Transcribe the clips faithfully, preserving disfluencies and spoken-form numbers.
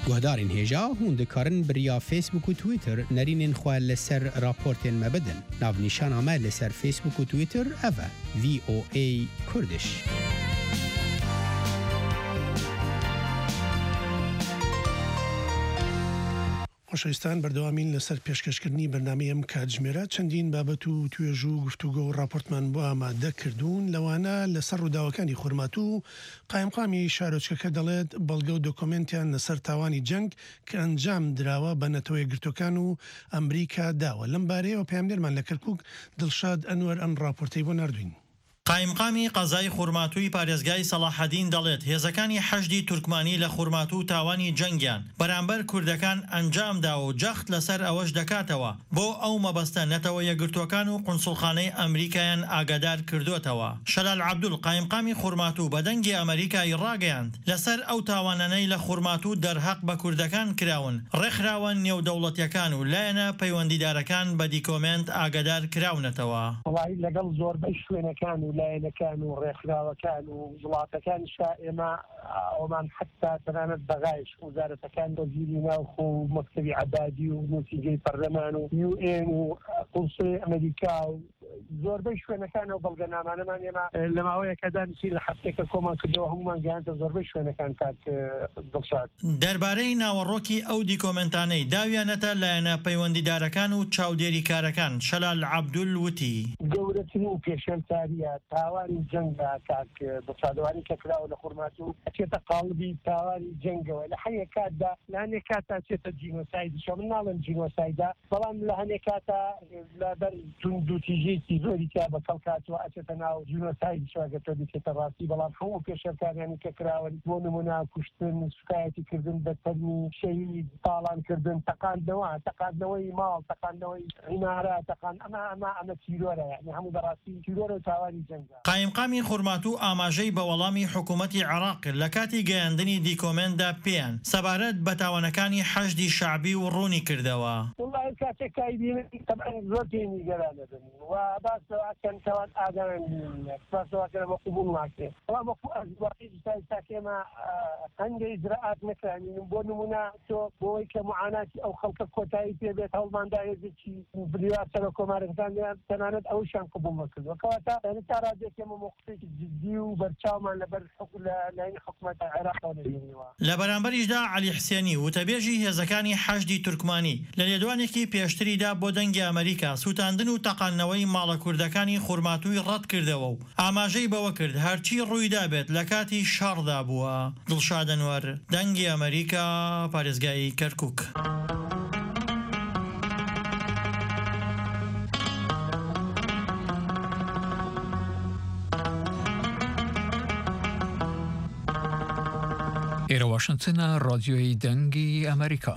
گهدارین هیجا هوند کارن بریا فیسبوک و تویتر نرینین خواه لسر راپورتین مبدن ناو نیشان آمه لسر فیسبوک و تویتر اوه وی او ای کردش. خۆشەویستان بەردەوامین لەسەر پێشکەشکردنی بەرنامەی ئەم کاتژمێرە چەندین بابەت و توێژوو گفتوگۆ و راپۆرتمان بۆ ئامادە کردوون لەوانە لەسەر ڕووداوەکانی خورمات و قایمقامی شارۆچکەکە دەڵێت بەڵگە و دۆکۆمنتیان لەسەر تاوانی جەنگ کە ئەنجام دراوە بە نەتەوەی گرتوەکان و ئەمریکا داوە لەم بارەیەوە پەیامدەرمان لە کەرکووک دڵشاد ئەنوەر ئەم راپۆرتەی بۆ ناردوین. قایمقامی قەزای خورماتووی پارێزگای سەلاحەدین دەڵێت هێزەکانی حەشدی تورکمانی لە خورماتوو تاوانی جەنگیان بەرامبەر کوردەکان ئەنجامدا و جەخت لەسەر ئەوەش دەکاتەوە بۆ ئەو مەبەستە نەتەوە یەکگرتوەکان و قونسوڵخانەی ئەمریکایان ئاگادار کردوتەوە. شەلال عەبدول قایمقامی خورماتوو بە دەنگی ئەمریکای ڕاگەیاند لەسەر ئەو تاوانانەی لە خورماتوو دەرهەق بە کوردەکان کراون ڕێکخراوە نێودەوڵەتیەکان و لایەنە پەیوەندیدارەکان بە دیکۆمنت ئاگادار کراونەتەوە. لەگەڵ زۆربەی شوێنەکان و لایەنەکان و ڕێکخراوەکان و وڵاتەکانیشا ئێمە ئەومان حتا تەنانەت بەغایش وەزارەتەکان وەزیری ناوخۆ و مەکتەبی عەدادی و نوتیجەی پەرلەمان و یو ئێن و قونسڵی ئەمریکا و زۆربەی شوێنەکان و بەڵگەنامانەمان ئێمە لە ماوەیەکەدا نووسی لە هەفتێکە کۆمان کردەوە هەمومان گەیاندە زۆربەی شوێنەکان کات دڵشاد. دەربارەی ناوەڕۆکی ئەو دیکۆمنتانەی داویانەتە لایەنە پەیوەندیدارەکان و چاودێریکارەکان شەلال عەبدول وتی گەورەترین پێشەنگاریە تاوانی جەنگا کاک دڵشادوانی کە کراوە لە خورماتوو ئەچێتە قاڵبی تاوانی جەنگەوە لە هەیە کاتدا لە هەنێک کاتا چێتە جینۆسایدیشە من ناڵێم جینۆسایدا بەڵام لە هەنێک کاتا لەبەر تونند و تیژەیەکی زۆری تا بە کەڵکاتەوە ئەچێتە ناو جینۆسایدیشەوە کە تۆ بچێتە ڕاستی بەڵام هەموو پێشەرکارانی کە کراون بۆ نمونە کوشتن سوکایەتی کردن بە فەرمی شەهید پاڵانکردن تەقاندنەوە تەقاندنەوەی ماڵ تەقاندنەوەی عیمارە تەقان ئەمە ئەمە ئەمە تیرۆرە یعنی هەموو بەڕاستی تیرۆرە و تاوانی جەنگە. قایمقامی خورماتوو ئاماژەی بە وەڵامی حکوومەتی عێراق لە کاتی گەیاندنی دیکۆمنتدا پێیان سەبارەت بە تاوانەکانی حەشدی شەعبی و ڕوونی کردەوە. وڵای کاتێک کایبینی تەبعەن زۆر پێی گەرانە دەبین و باسەوەکەن کەوان ئاگایان باسەوەکەن بە قوبوڵ ناکرێت بەڵام وەکو ئەزواقی ساکێمە هەندێک ئیجراعات نەکرانین بۆ نمونە تۆ بۆی کە معاناتی ئەو خەڵکە کۆتایی پێبێت هەوڵماندا هێزێکی بریوار سەر کۆمارەکان تەنانەت ئەوشیان قبوڵ نەکردووە کەواتە یعنی تا ڕادێکێمە موقفێکی جددی و بەرچاومان لەبەر لایەنی حکوومەتە عێراقەوە دەبینیوە. لە بەرامبەریشدا عەلی حسێنی وتەبێژی هێزەکانی حەشدی تورکمانی لە لێدوانێکی پێشتریدا بۆ دەنگی ئەمریکا سوتاندن و تەقاندنەوەی ماڵە کوردەکانی خورماتووی ڕەت کردەوە و ئاماژەی بەوە کرد هەرچی ڕوویدا بێت لە کاتی شەڕدا بووە. دڵشاد ئەنوەر دەنگی ئەمریکا پارێزگای کەرکووک. ئێرە واشنگتنە ڕادیۆی دەنگی ئەمریکا.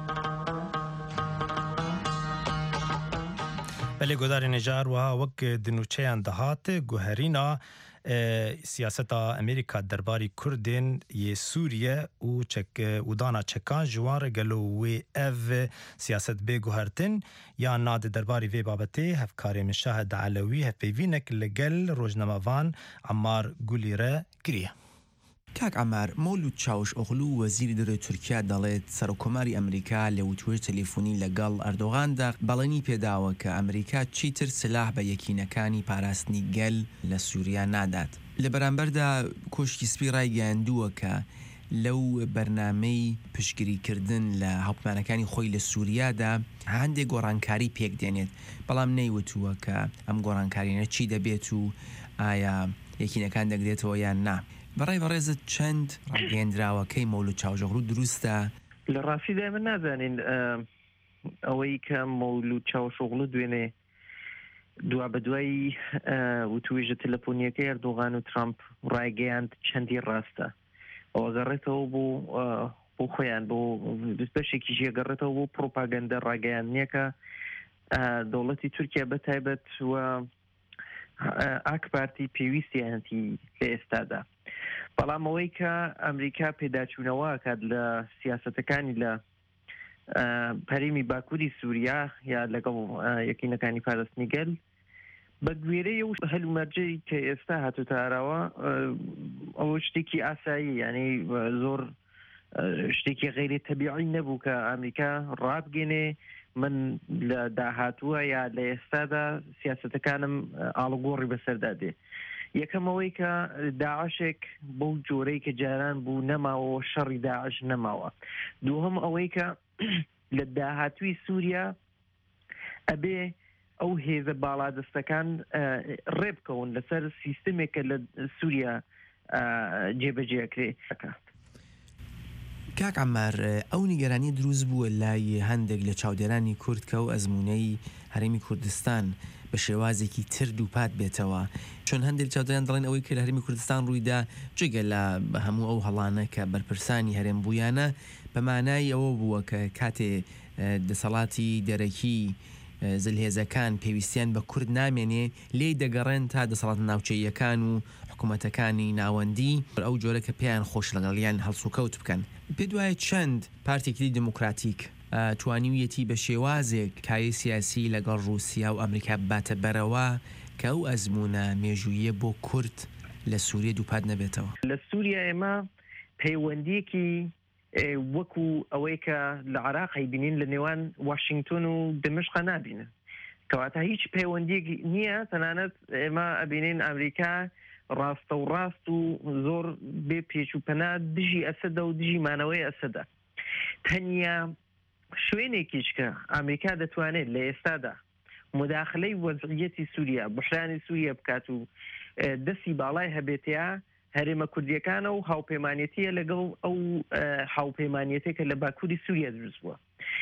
بەلێ گۆداری نێژار وها وەک دنوچەیان دەهات گوهرینە سیاسەتا ئەمریکا دەرباری کوردên yê Sûriye û dana çekan ji wan re gelo wê ev siyaset bê guhertin ya nade derbarî vê babetê hevkarê min Şahed Elewî hevpeyvînek li gel rojnamevan Ammar Gulî re kiriye. کاک عەمار مەولود چاوشئۆغلو وەزیری دەرەوەی تورکیا دەڵێت سەرۆکۆماری ئەمریکا لە وتوێر تەلێفۆنی لەگەڵ ئەردۆغاندا بەڵێنی پێداوە کە ئەمریکا چیتر سلاح بە یەکینەکانی پاراستنی گەل لە سووریا نادات. لە بەرامبەردا کۆشکی سپی ڕایگەیاندووە کە لەو بەرنامەی پشتگیریکردن لە هەوڵمانەکانی خۆی لە سووریادا هەندێک گۆڕانکاری پێک دێنێت بەڵام نەیوتووە کە ئەم گۆڕانکارینە چی دەبێت و ئایا یەکینەکان دەگرێتەوە یان نا. بەڕای بەڕێزت چەند ڕاگەیەندراوەکەی مەولود چاوشئۆغلو دروستە؟ لە ڕاستیدا من نازانین ئەوەی کە مەولود چاوشئۆغلو دوێنێ دوا بە دوای وتوێژە تەلەفۆنیەکەی ئەردۆغان و ترامپ ڕایگەیاند چەندی ڕاستە ئەوە گەڕێتەوە بۆ بۆ خۆیان بۆ بەشێکی ژێگەڕێتەوە بۆ پرۆپاگەندە ڕاگەیاندنیەکە دەوڵەتی تورکیا بەتایبەت و ئاک پارتی پێویستیانەتی لە ئێستادا. بەڵام ئەوەی کە ئەمریکا پێداچوونەوە کات لە سیاسەتەکانی لە پەرێمی باکووری سووریا یا لەگەڵ یەکینەکانی پاراستنی گەل بە گوێرەی و هەلومەرجەی کە ئێستا هاتوتە ئاراوە ئەوە شتێکی ئاسایی یعنی زۆر شتێکی غیری تەبیعی نەبوو کە ئەمریکا ڕابگەنێ من لە داهاتووە یا لە ئێستادا سیاسەتەکانم ئاڵگۆڕی بەسەردادێ. یەکەمەوەی کە داعشێک بەو جۆرەی کە جاران بوو نەماوە شەڕی داعش نەماوە. دووهەم ئەوەی کە لە داهاتووی سووریا ئەبێ ئەو هێزە باڵادەستەکان ڕێبکەون لەسەر سیستمێکە لە سووریا جێبەجێکرێ. کاک عەمار، ئەو نیگەرانی دروست بووە لای هەندێک لە چاودێرانی کورد کە و ئەزمونەی هەرێمی کوردستان بە شێوازێکی تر دووپات بێتەوە، چۆن هەندێک چاودێران دەڵێن ئەوەی کە لە هەرێمی کوردستان ڕوویدا جگە لە هەموو ئەو هەڵانە کە بەرپرسانی هەرێم بوویانە بە مانای ئەوە بووە کە کاتێ دەسەڵاتی دەرەکی زلهێزەکان پێویستیان بە کورد نامێنێ لێی دەگەڕێن تا دەسەڵات ناوچەیەکان و حکوومەتەکانی ناوەندی ئەو جۆرە کە پێیان خۆش لەگەڵیان هەڵسوکەوت بکەن. پێ دوایە چەند پارتێکی دیموکراتیک توانیویەتی بە شێوازێک کای سیاسی لەگەڵ رووسیا و ئەمریکا باتە بەرەوە کە ئەو ئەزمونە مێژوویە بۆ کورد لە سووریا دووپات نەبێتەوە. لە سووریا ئێمە پەیوەندیەکی وەکو ئەوەی کە لە عراقی بینین لە نێوان واشنگتن و دمشق نابینن، کەواتە هیچ پەیوەندیەک نییە. تەنانەت ئێمە ئەبینین ئەمریکا ڕاستە و ڕاست و زۆر بێ پێچ و پەنا دژی ئەسەدە و دژی مانەوەی ئەسەدە. تەنیا شوێنێکیش کە ئەمریکا دەتوانێت لە ئێستادا مداخلەی وەزعیەتی سووریا بحرانی سووریا بکات و دەستی باڵای هەبێتەیە هەرێمە کوردیەکانە و هاوپەیمانێتیە لەگەڵ ئەو هاوپەیمانێتێکە لە باکووری سووریا دروست بووە.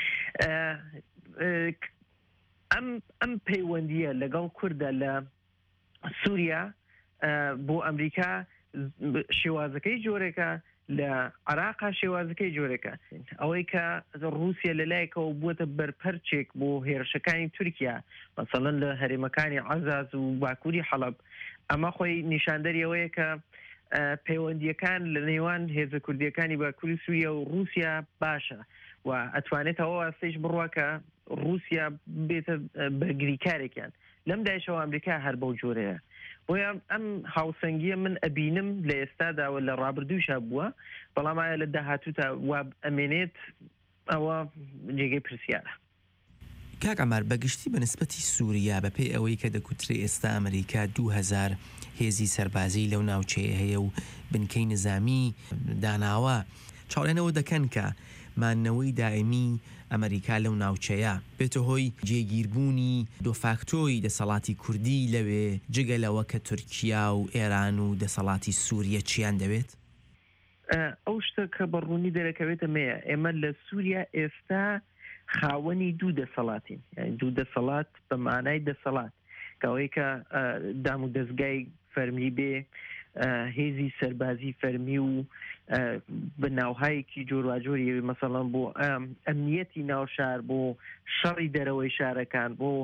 ئەم ئەم پەیوەندیە لەگەڵ کووردە لە سووریا بۆ ئەمریکا شێوازەکەی جۆرێکە، لە عراقا شێوازەکەی جۆرێکە. ئەوەی کە رووسیا لەلایەکەوە بووەتە بەرپەرچێک بۆ هێرشەکانی تورکیا مەسەڵەن لە هەرێمەکانی عەزاز و باکووری حەڵەب، ئەمە خۆی نیشاندەری ئەوەیە کە پەیوەندیەکان لە نێوان هێزە کوردیەکانی باکووری سووریا و رووسیا باشە و ئەتوانێتەوە ئەستەیش بڕوا کە رووسیا بێتە بەرگریکارێکیان. لەم دایشەوە ئەمریکا هەر بەو جۆرەیە. بۆیە ئەم هاوسەنگیە من ئەبینم لە ئێستاداوە لە ڕابردووشا بووە، بەڵام ئایا لە داهاتووتا وا ئەمێنێت ئەوە جێگەی پرسیارە. کاک عەمار، بەگشتی بە نسبەتی سووریا بەپێی ئەوەی کە دەکوترێ ئێستا ئەمریکا دوو هەزار هێزی سەربازی لەو ناوچەیە هەیە و بنکەی نظامی داناوە، چاوەڕێنەوە دەکەن کە مانەوەی دائمی ئەمریکا لەو ناوچەیە بێتە هۆی جێگیربوونی دۆفاکتۆی دەسەڵاتی کوردی لەوێ جگە لەوە کە تورکیا و ئێران و دەسەڵاتی سووریا چیان دەوێت؟ ئەو شتە کە بەڕوونی دەرەکەوێتە مەیە. ئێمە لە سووریا ئێستا خاوەنی دوو دەسەڵاتین، دوو دەسەڵات بە مانای دەسەڵات کەوەی کە دام و دەستگای فەرمی بێ، هێزی سەربازی فەرمی و بەناوهایەکی جۆرواجۆری مەسەڵەن بۆ ئەمنیەتی ناو شار، بۆ شەڕی دەرەوەی شارەکان، بۆ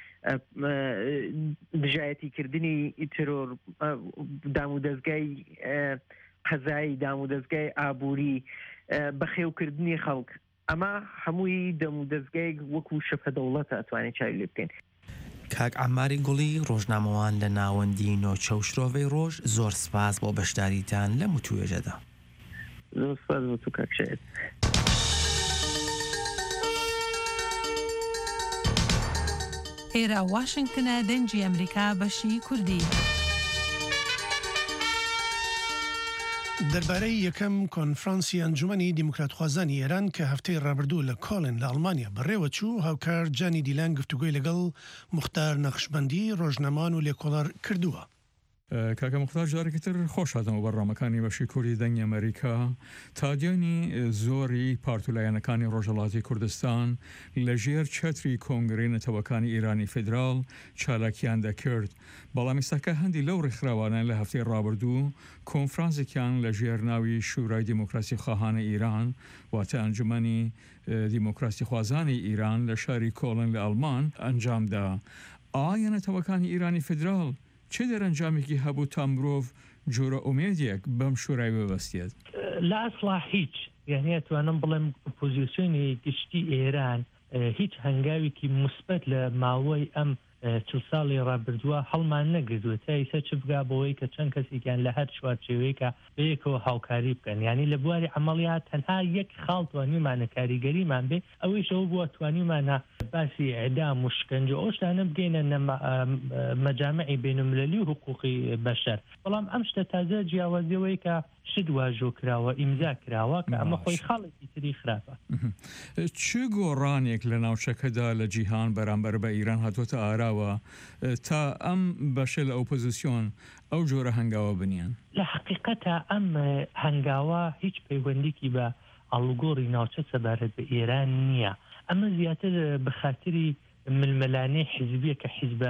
دژایەتیکردنی ترۆر، دام و دەستگای قەزایی، دام و دەستگای ئابووری، بەخێوکردنی خەڵک. ئەمە هەمووی دەم و دەستگای وەکو شەفە دەوڵەتە ئەتوانێت چاوی لێ بکەین. کاک عەماری گوڵی، ڕۆژنامەوان لە ناوەندی نۆچە و شرۆڤەی ڕۆژ، زۆر سپاس بۆ بەشداریتان لە متوێژەدا. زۆر سپاس بۆ تو کاک شێت. ئێرە واشنگتنە دەنجی ئەمریکا بەشی کوردی. دەربارەی یەکەم کۆنفرانسی ئەنجومەنی دیموکراتخوازانی ئێران کە هەفتەی ڕابردوو لە کۆڵن لە ئەڵمانیا بەڕێوە چوو، هاوکار جانی دیلان گفتوگۆی لەگەڵ موختار نەخشبەندی ڕۆژنەمان و لێکۆڵەر کردووە. کاکە موختار جارێکی تر خۆش هاتەوە بەڕامەکانی بەشی کوردی دەنگی ئەمریکا. تا دیانی زۆری پارتولایەنەکانی ڕۆژهەڵاتی کوردستان لە ژێر چەتری کۆنگرەی نەتەوەکانی ئیرانی فیدرال چالاکیان دەکرد، بەڵام ئێستاکە هەندی لەو ڕێکخراوانە لە هەفتەی ڕابردوو کۆنفرانسێکیان لە ژێر ناوی شورای دیموکراسی خواهانە ئیران واتە ئەنجومەنی دیموکراسی خوازانی ئیران لە شاری کۆڵن لە ئەڵمان ئەنجامدا. ئایا نەتەوەکانی ئیرانی فیدرال چه دەرەنجامێکی هەبوو تا مرۆڤ جۆرە ئومێدێک بەم شورای ببەستێت؟ لە ئەسڵا هیچ، یعنی ئەتوانم بڵێم پۆزیسیۆنی گشتی ئێران هیچ هەنگاوێکی مثبت لە ماوەی ئەم چل ساڵی ڕابردووە هەڵمان نەگردووە تا ئیسە چ بگا بەوەی کە چەند کەسێکیان لە هەر چوارچێوەیەکە بەیەکەوە هاوکاری بکەن یعنی لە بواری عملیات تەنها یەک خاڵ توانیمانە کاریگەریمان بێ ئەوەیشەوە بووە توانیمانە باسی ئەعدام و شکنجە ئەو شتانە بگەینە مەجامعی بینالمللی و حقوقی بەشەر بەڵام ئەم شتە تازە جیاوازیەوەی کە شت واژۆ کراوە ئیمزا کراوە کە ئەمە خۆی خاڵێکی تری خراپە. چ گۆڕانێک لە ناوچەکەدا لە جیهان بەرامبەر بە ئیران هاتوۆتە ئاراوە تا ئەم بەشە لە ئۆپۆزیسیۆن ئەو جۆرە هەنگاوە بنیان؟ لە حقیقەتە ئەم هەنگاوە هیچ پەیوەندێکی بە ئاڵوگۆڕی ناوچە سەبارەت بە ئێران نییە. ئەمە زیاتر بە خاتری ململانەی حیزبیە کە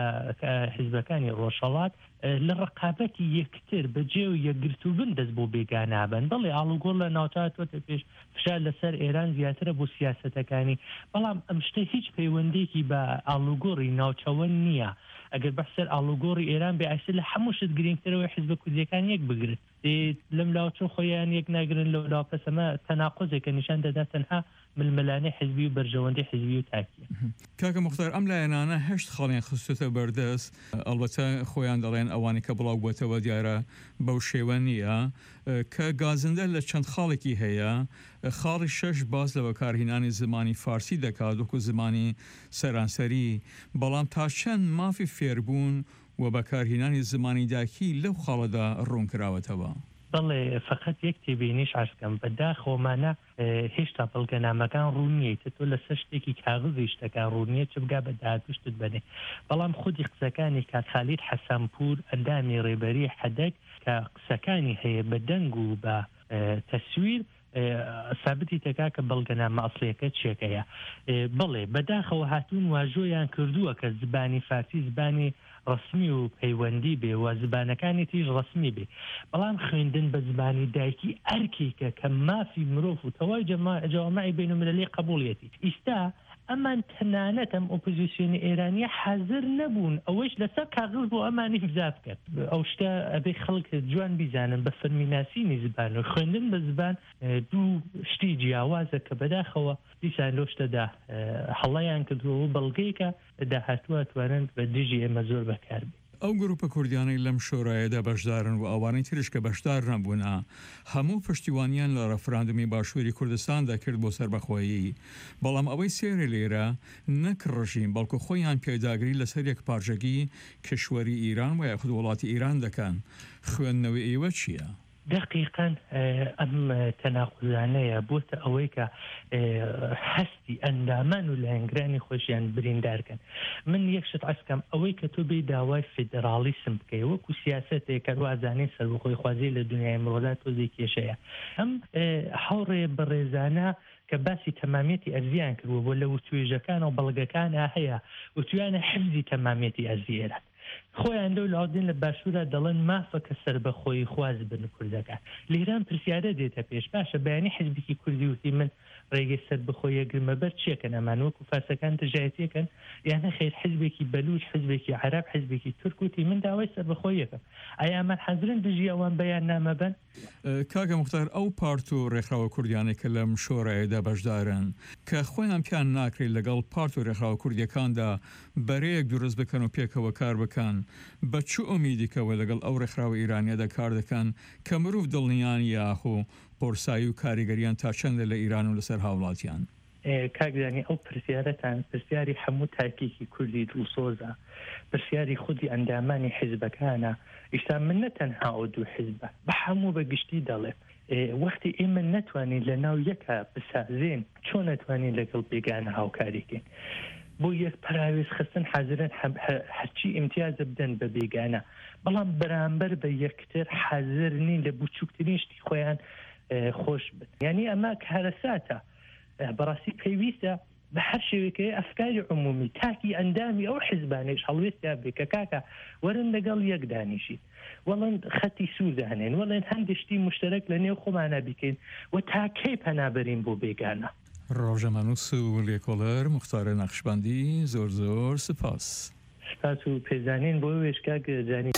حیزبەکانی ڕۆژهەڵات لە ڕقابەتی یەکتر بەجێ و یەکگرتووبن دەست بۆ بێگانابن بەڵێ ئاڵوگۆڕ لە ناوچاتوەتە پێش فشار لەسەر ئێران زیاترە بۆ سیاسەتەکانی بەڵام ئەم شتە هیچ پەیوەندێکی بە ئاڵوگۆڕی ناوچەوە نییە. ئەگەر بەسەر ئاڵوگۆڕی ئێران بێ ئایسە لە هەموو شت گرنگترەوەی حیزبە کوردیەکان یەک بگرێت لەم لاوچە خۆیان یەک ناگرن لەو لاپەسەمە تەناقۆزێکە نیشان دەدا تەنها ململانەی حیزبی و بەرژەوەندەی حیزبی و تاکیە. کاکە موختار ئەم لایەنانە هەشت خاڵیان خستوتە بەردەست ئەڵبەتە خۆیان دەڵێن ئەوانی کە بڵاو بووەتەوە دیارە بەو شێوە نییە کە گازندە لە چەند خاڵێکی هەیە خاڵی شەش باز لە بەکارهێنانی زمانی فارسی دەکات وەکو زمانی سەرانسەری بەڵام تا چەند مافی فێربوون و بەکارهێنانی زمانی داکی لەو خاڵەدا ڕوون کراوەتەوە. بەڵێ فقط یەک تێبینیش عەرزکەم بەداخۆمانە هێشتا بەڵگەنامەکان ڕوونیەیە تۆ لە سەر شتێکی کاغذی شتەکان ڕوونیە چ بگا بە داهاتوشتت بنێ بەڵام خودی قسەکانی کاک خالید حەسەنپور ئەندامی ڕێبەری حەدەک کە قسەکانی هەیە بە دەنگ و بە تەسویر سابتی تەکا کە بەڵگەنامە ئەسڵیەکە چێکەیە بڵێ بەداخەوە هاتوون واژۆیان کردووە کە زبانی فارسی زبانی ڕسمی و پەیوەندی بێ و زبانەکانی تیژ ڕسمی بێ بەڵام خوێندن بە زبانی دایکی ئەرکێکە کە مافی مرۆڤ و تەواوی جەوامەعی بینالمللی قبوڵیەتی ئیستا ئەمان تەنانەت ئەم ئۆپۆزیسیۆنی ئێرانیە حازر نەبوون ئەوەش لەسەر کاغذ بۆ ئەمانی بزاف کرد ئەو شتە ئەبێ خەڵک جوان بیزانن بە فەرمیناسینی زبان و خوێندن بە زبان دوو شتی جیاوازە کە بەداخەوە دیسان لۆ شتەدا هەڵەیان کردووە بەڵگەیکە داهاتووە توانن بە دژی ئێمە زۆر بەکاربێت. ئەو گروپە کوردیانەی لەم شۆرایەدا بەشدارن و ئەوانەی تریش کە بەشدار نەبوونا هەموو پشتیوانیان لە ڕەفراندمی باشووری کوردستاندا کرد بۆ سەربەخۆیی بەڵام ئەوەی سێرە لێرە نەک ڕژیم بەڵکو خۆیان پێداگری لەسەر یەک پارچەکی کشوەری ئیران و یاخود وڵاتی ئیران دەکەن خوێندنەوەی ئێوە چییە؟ دقیقاً ئەم تەناقوزانەیە بۆتە ئەوەی کە هەستی ئەندامان و لایەنگرانی خۆشیان بریندارکەن من یەکشت عەسکەم ئەوەی کە تۆ بێ داوای فێدرالیسم بکەی وەکو سیاسەتێک کە وازانەی سەربەخۆی خوازی لە دنیای مرۆدا تۆزێک کێشەیە ئەم هەوڕێ بەڕێزانە کە باسی تەمامەتی ئەرزیان کردووە بۆ لە وتوێژەکان و بەڵگەکانە هەیە وتویانە حفزی تەمامەتی ئەرزی ئێران خۆیان دەو لاودین لە باشوورە دەڵێن مافە کە سەر بەخۆی خواز بن کوردەکە لێران پرسیارە دێتە پێش باشە بەیانی حیزبێکی کوردی وتی من ڕێگەی سەر بەخۆی گرمەبەر چیەکەن ئەمان وەکو فارسەکان تژایەتیەکەن یانە خێر حیزبێکی بەلوچ حیزبێکی عەرەب حیزبێکی تورک وتی من داوای سەر بەخۆیەکەم ئایا ئەمان حەزرن دژی ئەوان بەیان نامەبەن؟ کاگە موختار ئەو پارت و ڕێکخراوە کوردیانێک کە لەم شۆڕایەدا بەشدارن کە خۆیان پیان ناکرێت لەگەڵ پارت و ڕێکخراوە کوردیەکاندا بەرەیەک دروست بکەن و پێکەوە کار بکەن بە چ ئومیدیکەوە لەگەڵ ئەو ڕێکخراوە ئیرانیەدا کار دەکەن کە مرۆڤ دڵنیان یاخۆ پۆرسایی و کاریگەریان تا چەندە لە ئیران و لەسەر هاوڵاتیان؟ کاکزانی ئەو پرسیارەتان پرسیاری هەموو تاکیکی کوردی دڵسۆزە پرسیاری خودی ئەندامانی حیزبەکانە ئیشتا من نەتەنها ئەو دوو حیزبە بە هەموو بەگشتی دەڵێت وەختی ئێمە نەتوانین لە ناو یەکە بسازێن چۆن نەتوانین لەگەڵ بێگانە هاوکاریکەین بۆ یەک پراوێز خستن حەزرن هەرچی ئیمتیازە بدەن بە بێگانە بەڵام بەرامبەر بە یەکتر حەزر نین لە بچووکترین شتی خۆیان خۆش بن یعنی ئەمە کارەساتە بەڕاستی پێویستە بە هەر شێوەیەکەیە ئەفکاری عمومی تاکی ئەندامی ئەو حیزبانەیش هەڵوێستیا بێ کە کاکە وەرن لەگەڵ یەک دانیشین وەڵێن خەتی سوودانێن وەڵێن هەندێک شتی مشتەرەک لە نێو خۆمانە بیکەین و تاکەی پەنابەرین بۆ بێگانە. ڕۆژەمانوس و لێکۆڵەر موختار نەخشبەندی زۆر زۆر سپاس. سپاس و پێزانین بۆ وێشکا گەجانی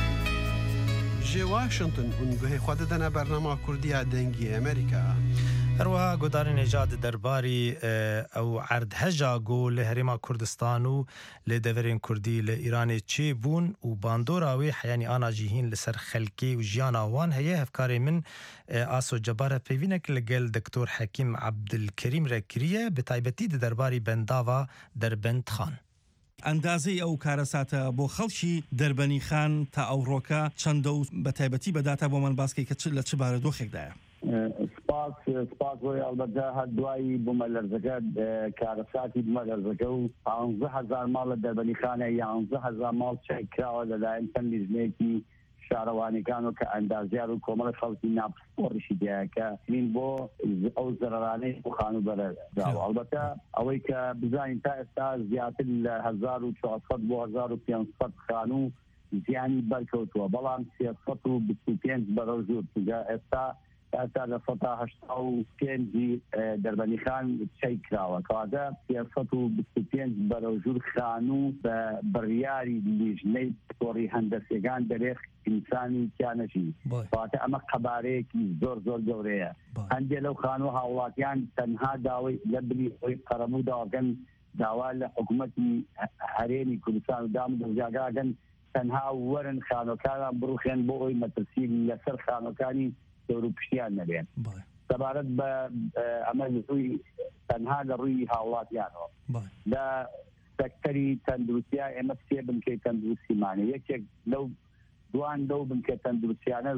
جێ واشنگتن هون گوهی خوا دەدەنە بەرنامە کوردیا دەنگی ئەمریکا هەروەها گۆداری نێژاد دەرباری ئەو عەردهەژا گۆ لە هەرێما کوردستان و لێ دەڤەرێن کوردی لە ئیرانê چێ بوون û bandora wê heyyanî ana jî hîn li ser xelkê û jiyana wan heye hevkarê min Aso Cebar pêvînek li gel Doktor Hekîm Ebdilkerîm re kiriye bi taybetî di derbarî bendava Derbendxan. ئەندازەی ئەو کارەساتە بۆ خەڵکی دەربەنی خان تا ئەوڕۆکە چەندە و بە تایبەتی بەداتا بۆ من باسکەی کە لە چ بارەدۆخێکدایە. سپاس سپاس بۆی ئەلبەتە هەر دوایی بوومە لەرزەکە کارەساتی بوومە لەرزەکە و پانزە هەزار ماڵ لە دەربەنی خانە یانزە هەزار ماڵ چای کراوە لەلایەن چەند لیژنەیەکی شارەوانەکان و کە ئەندازیار و کۆمەڵە خەڵکی ناپۆڕیشی دایە کە نین بۆ ئەو زەرەرانەی بۆ خانوبەرە داوە. ئەلبەتە ئەوەی کە بزانین تا ئێستا زیاتر لە هەزار و چوارسەد بۆ هەزار و پێنجسەد خانوو زیانی بەرکەوتووە، بەڵام سێسەد و بیست و پێنج بەرەو زۆر ئێستا ئێستا لە سەدا هەشتا و پێنجی دەربەنی خان چای کراوە کەواتە سێسەد و بیست و پێنج بەرەو ژوور خانوو بە بڕیاری لیژنەی پۆڕی هەندەسیەکان دەرێخ ئینسانی تیانەژی. کەواتە ئەمە قەبارەیەکی زۆر زۆر گەورەیە. هەندێک لەو خانوو هاوڵاتیان تەنها داوای لە بری خۆی قەرەموو داوەکەن داوا لە حکوومەتی هەرێمی کوردستان و دام دەستگاکەن تەنها وەرن خانۆکانان بڕوخێن بۆ ئەوی مەترسی لەسەر خانۆکانی دەور و پشتیان نەبێن. سەبارەت بە ئەمە ڕووی تەنها لە ڕووی هاوڵاتیانەوە لە سەکتەری تەندروستیان ئێمە سێ بنکەی تەندروستیمانە. یەکێک لەو دوان لەو بنکە تەندروستیانە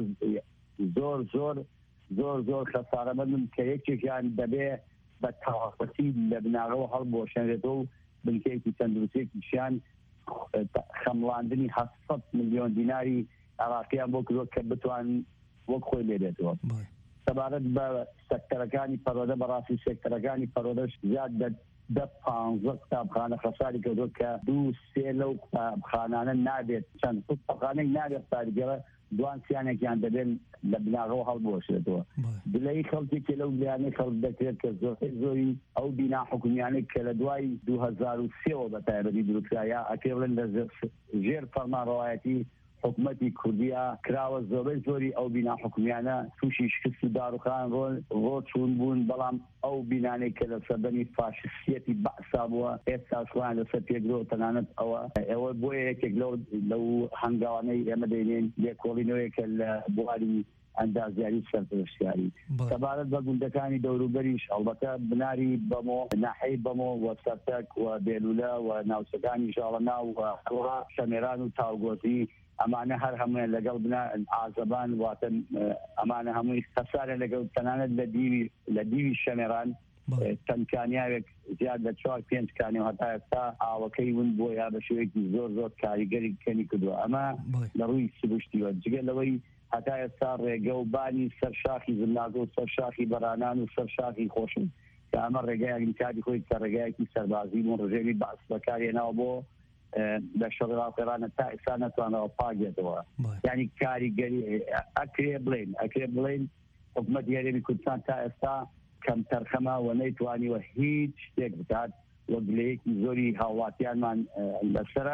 زۆر زۆر زۆر زۆر خەسارەمەندن کە یەکێکیان دەبێ بە تەواوەتی لە بناغەوە هەڵبۆشێنرێتەوە و بنکەیەکی تەندروستیەکیشیان خەمڵاندنی هەشت ملیۆن دیناری عێراقیان بۆ کردووە کە بتوان وەک خۆی لێدێتەوە. سەبارەت بە سەکتەرەکانی پەرۆدە بەڕاستی سێکتەرەکانی پەرۆدەش زیاد دە پانزە قوتابخانە خەساری کردووە کە دوو سێ لەو قوتابخانانە نابێت چەند قوتابخانەی نابێت ساریگەڕە دوان سیانێکیان دەبێن لە بناغەوە هەڵبۆشێتەوە. دلەی خەڵکێکی لەو لایەنەی خەڵک دەکرێت کە زۆرتر زۆری ئەو بینا حکومیانەی کە لە دوای دوو هەزار و سێەوە بە تایبەتی دروستکرایە ئەکرێن لە ژێر فەرمانڕەوایەتی حکومەتی کوردیا کراوە زۆربەی زۆری ئەو بینا حکومیانە تووشی شکست و داروخان ڕۆ چوون بوون، بەڵام ئەو بینانەی کە لە سەردەمی فاشستیەتی بەعسا بووە ئێستا شوان لەسەر پێگرەوە تەنانەت ئەوە ئەوە بۆیە یەکێک لەو هەنگاوانەی ئێمە دەینێن لێکۆڵینەوەیەکە لە بواری ئەندازیاری سەرپرسیاری. سەبارەت بە گوندەکانی دەوروبەریش ئەڵبەتە بناری بەمۆ ناحەی بەمۆ وە سەرتەک و بێلولە و ناوچەکانی ژاڵەنا و شەمێران و تاوگۆتی ئەمانە هەر هەموویان لەگەڵ بنا ئازەبان واتە ئەمانە هەمووی خەسارە لەگەڵ تەنانەت لە دیوی لە دیوی شەمێران تەنکانیاوێک زیاد لە چوار پێنج کانی هەتا ئێستا ئاوەکەی ون بۆ یا بە شێوەیەکی زۆر زۆر کاریگەری کەنی کردووە. ئەمە لە ڕووی سروشتیوە جگە لەوەی هەتا ئێستا ڕێگە و بانی سەرشاخی زلاگە و سەرشاخی بەرانان و سەرشاخی خۆشن کە ئەمە ڕێگایەکی کاتی خۆی کە ڕێگایەکی سەربازی و ڕژێوی باس بەکارێناوە بۆ لە شەڕێڕاوکەرانە تا ئێستا نەتوانەوە پاگێتەوە. یعنی کاریگەری ئەکرێ بڵێن ئەکرێ بڵێن حکومەتی هەرێمی کوردستان تا ئێستا کەم تەرخەمە و نەیتوانیوە هیچ شتێک بکات وە گلەیەکی زۆری هاوڵاتیانمان لەسرە.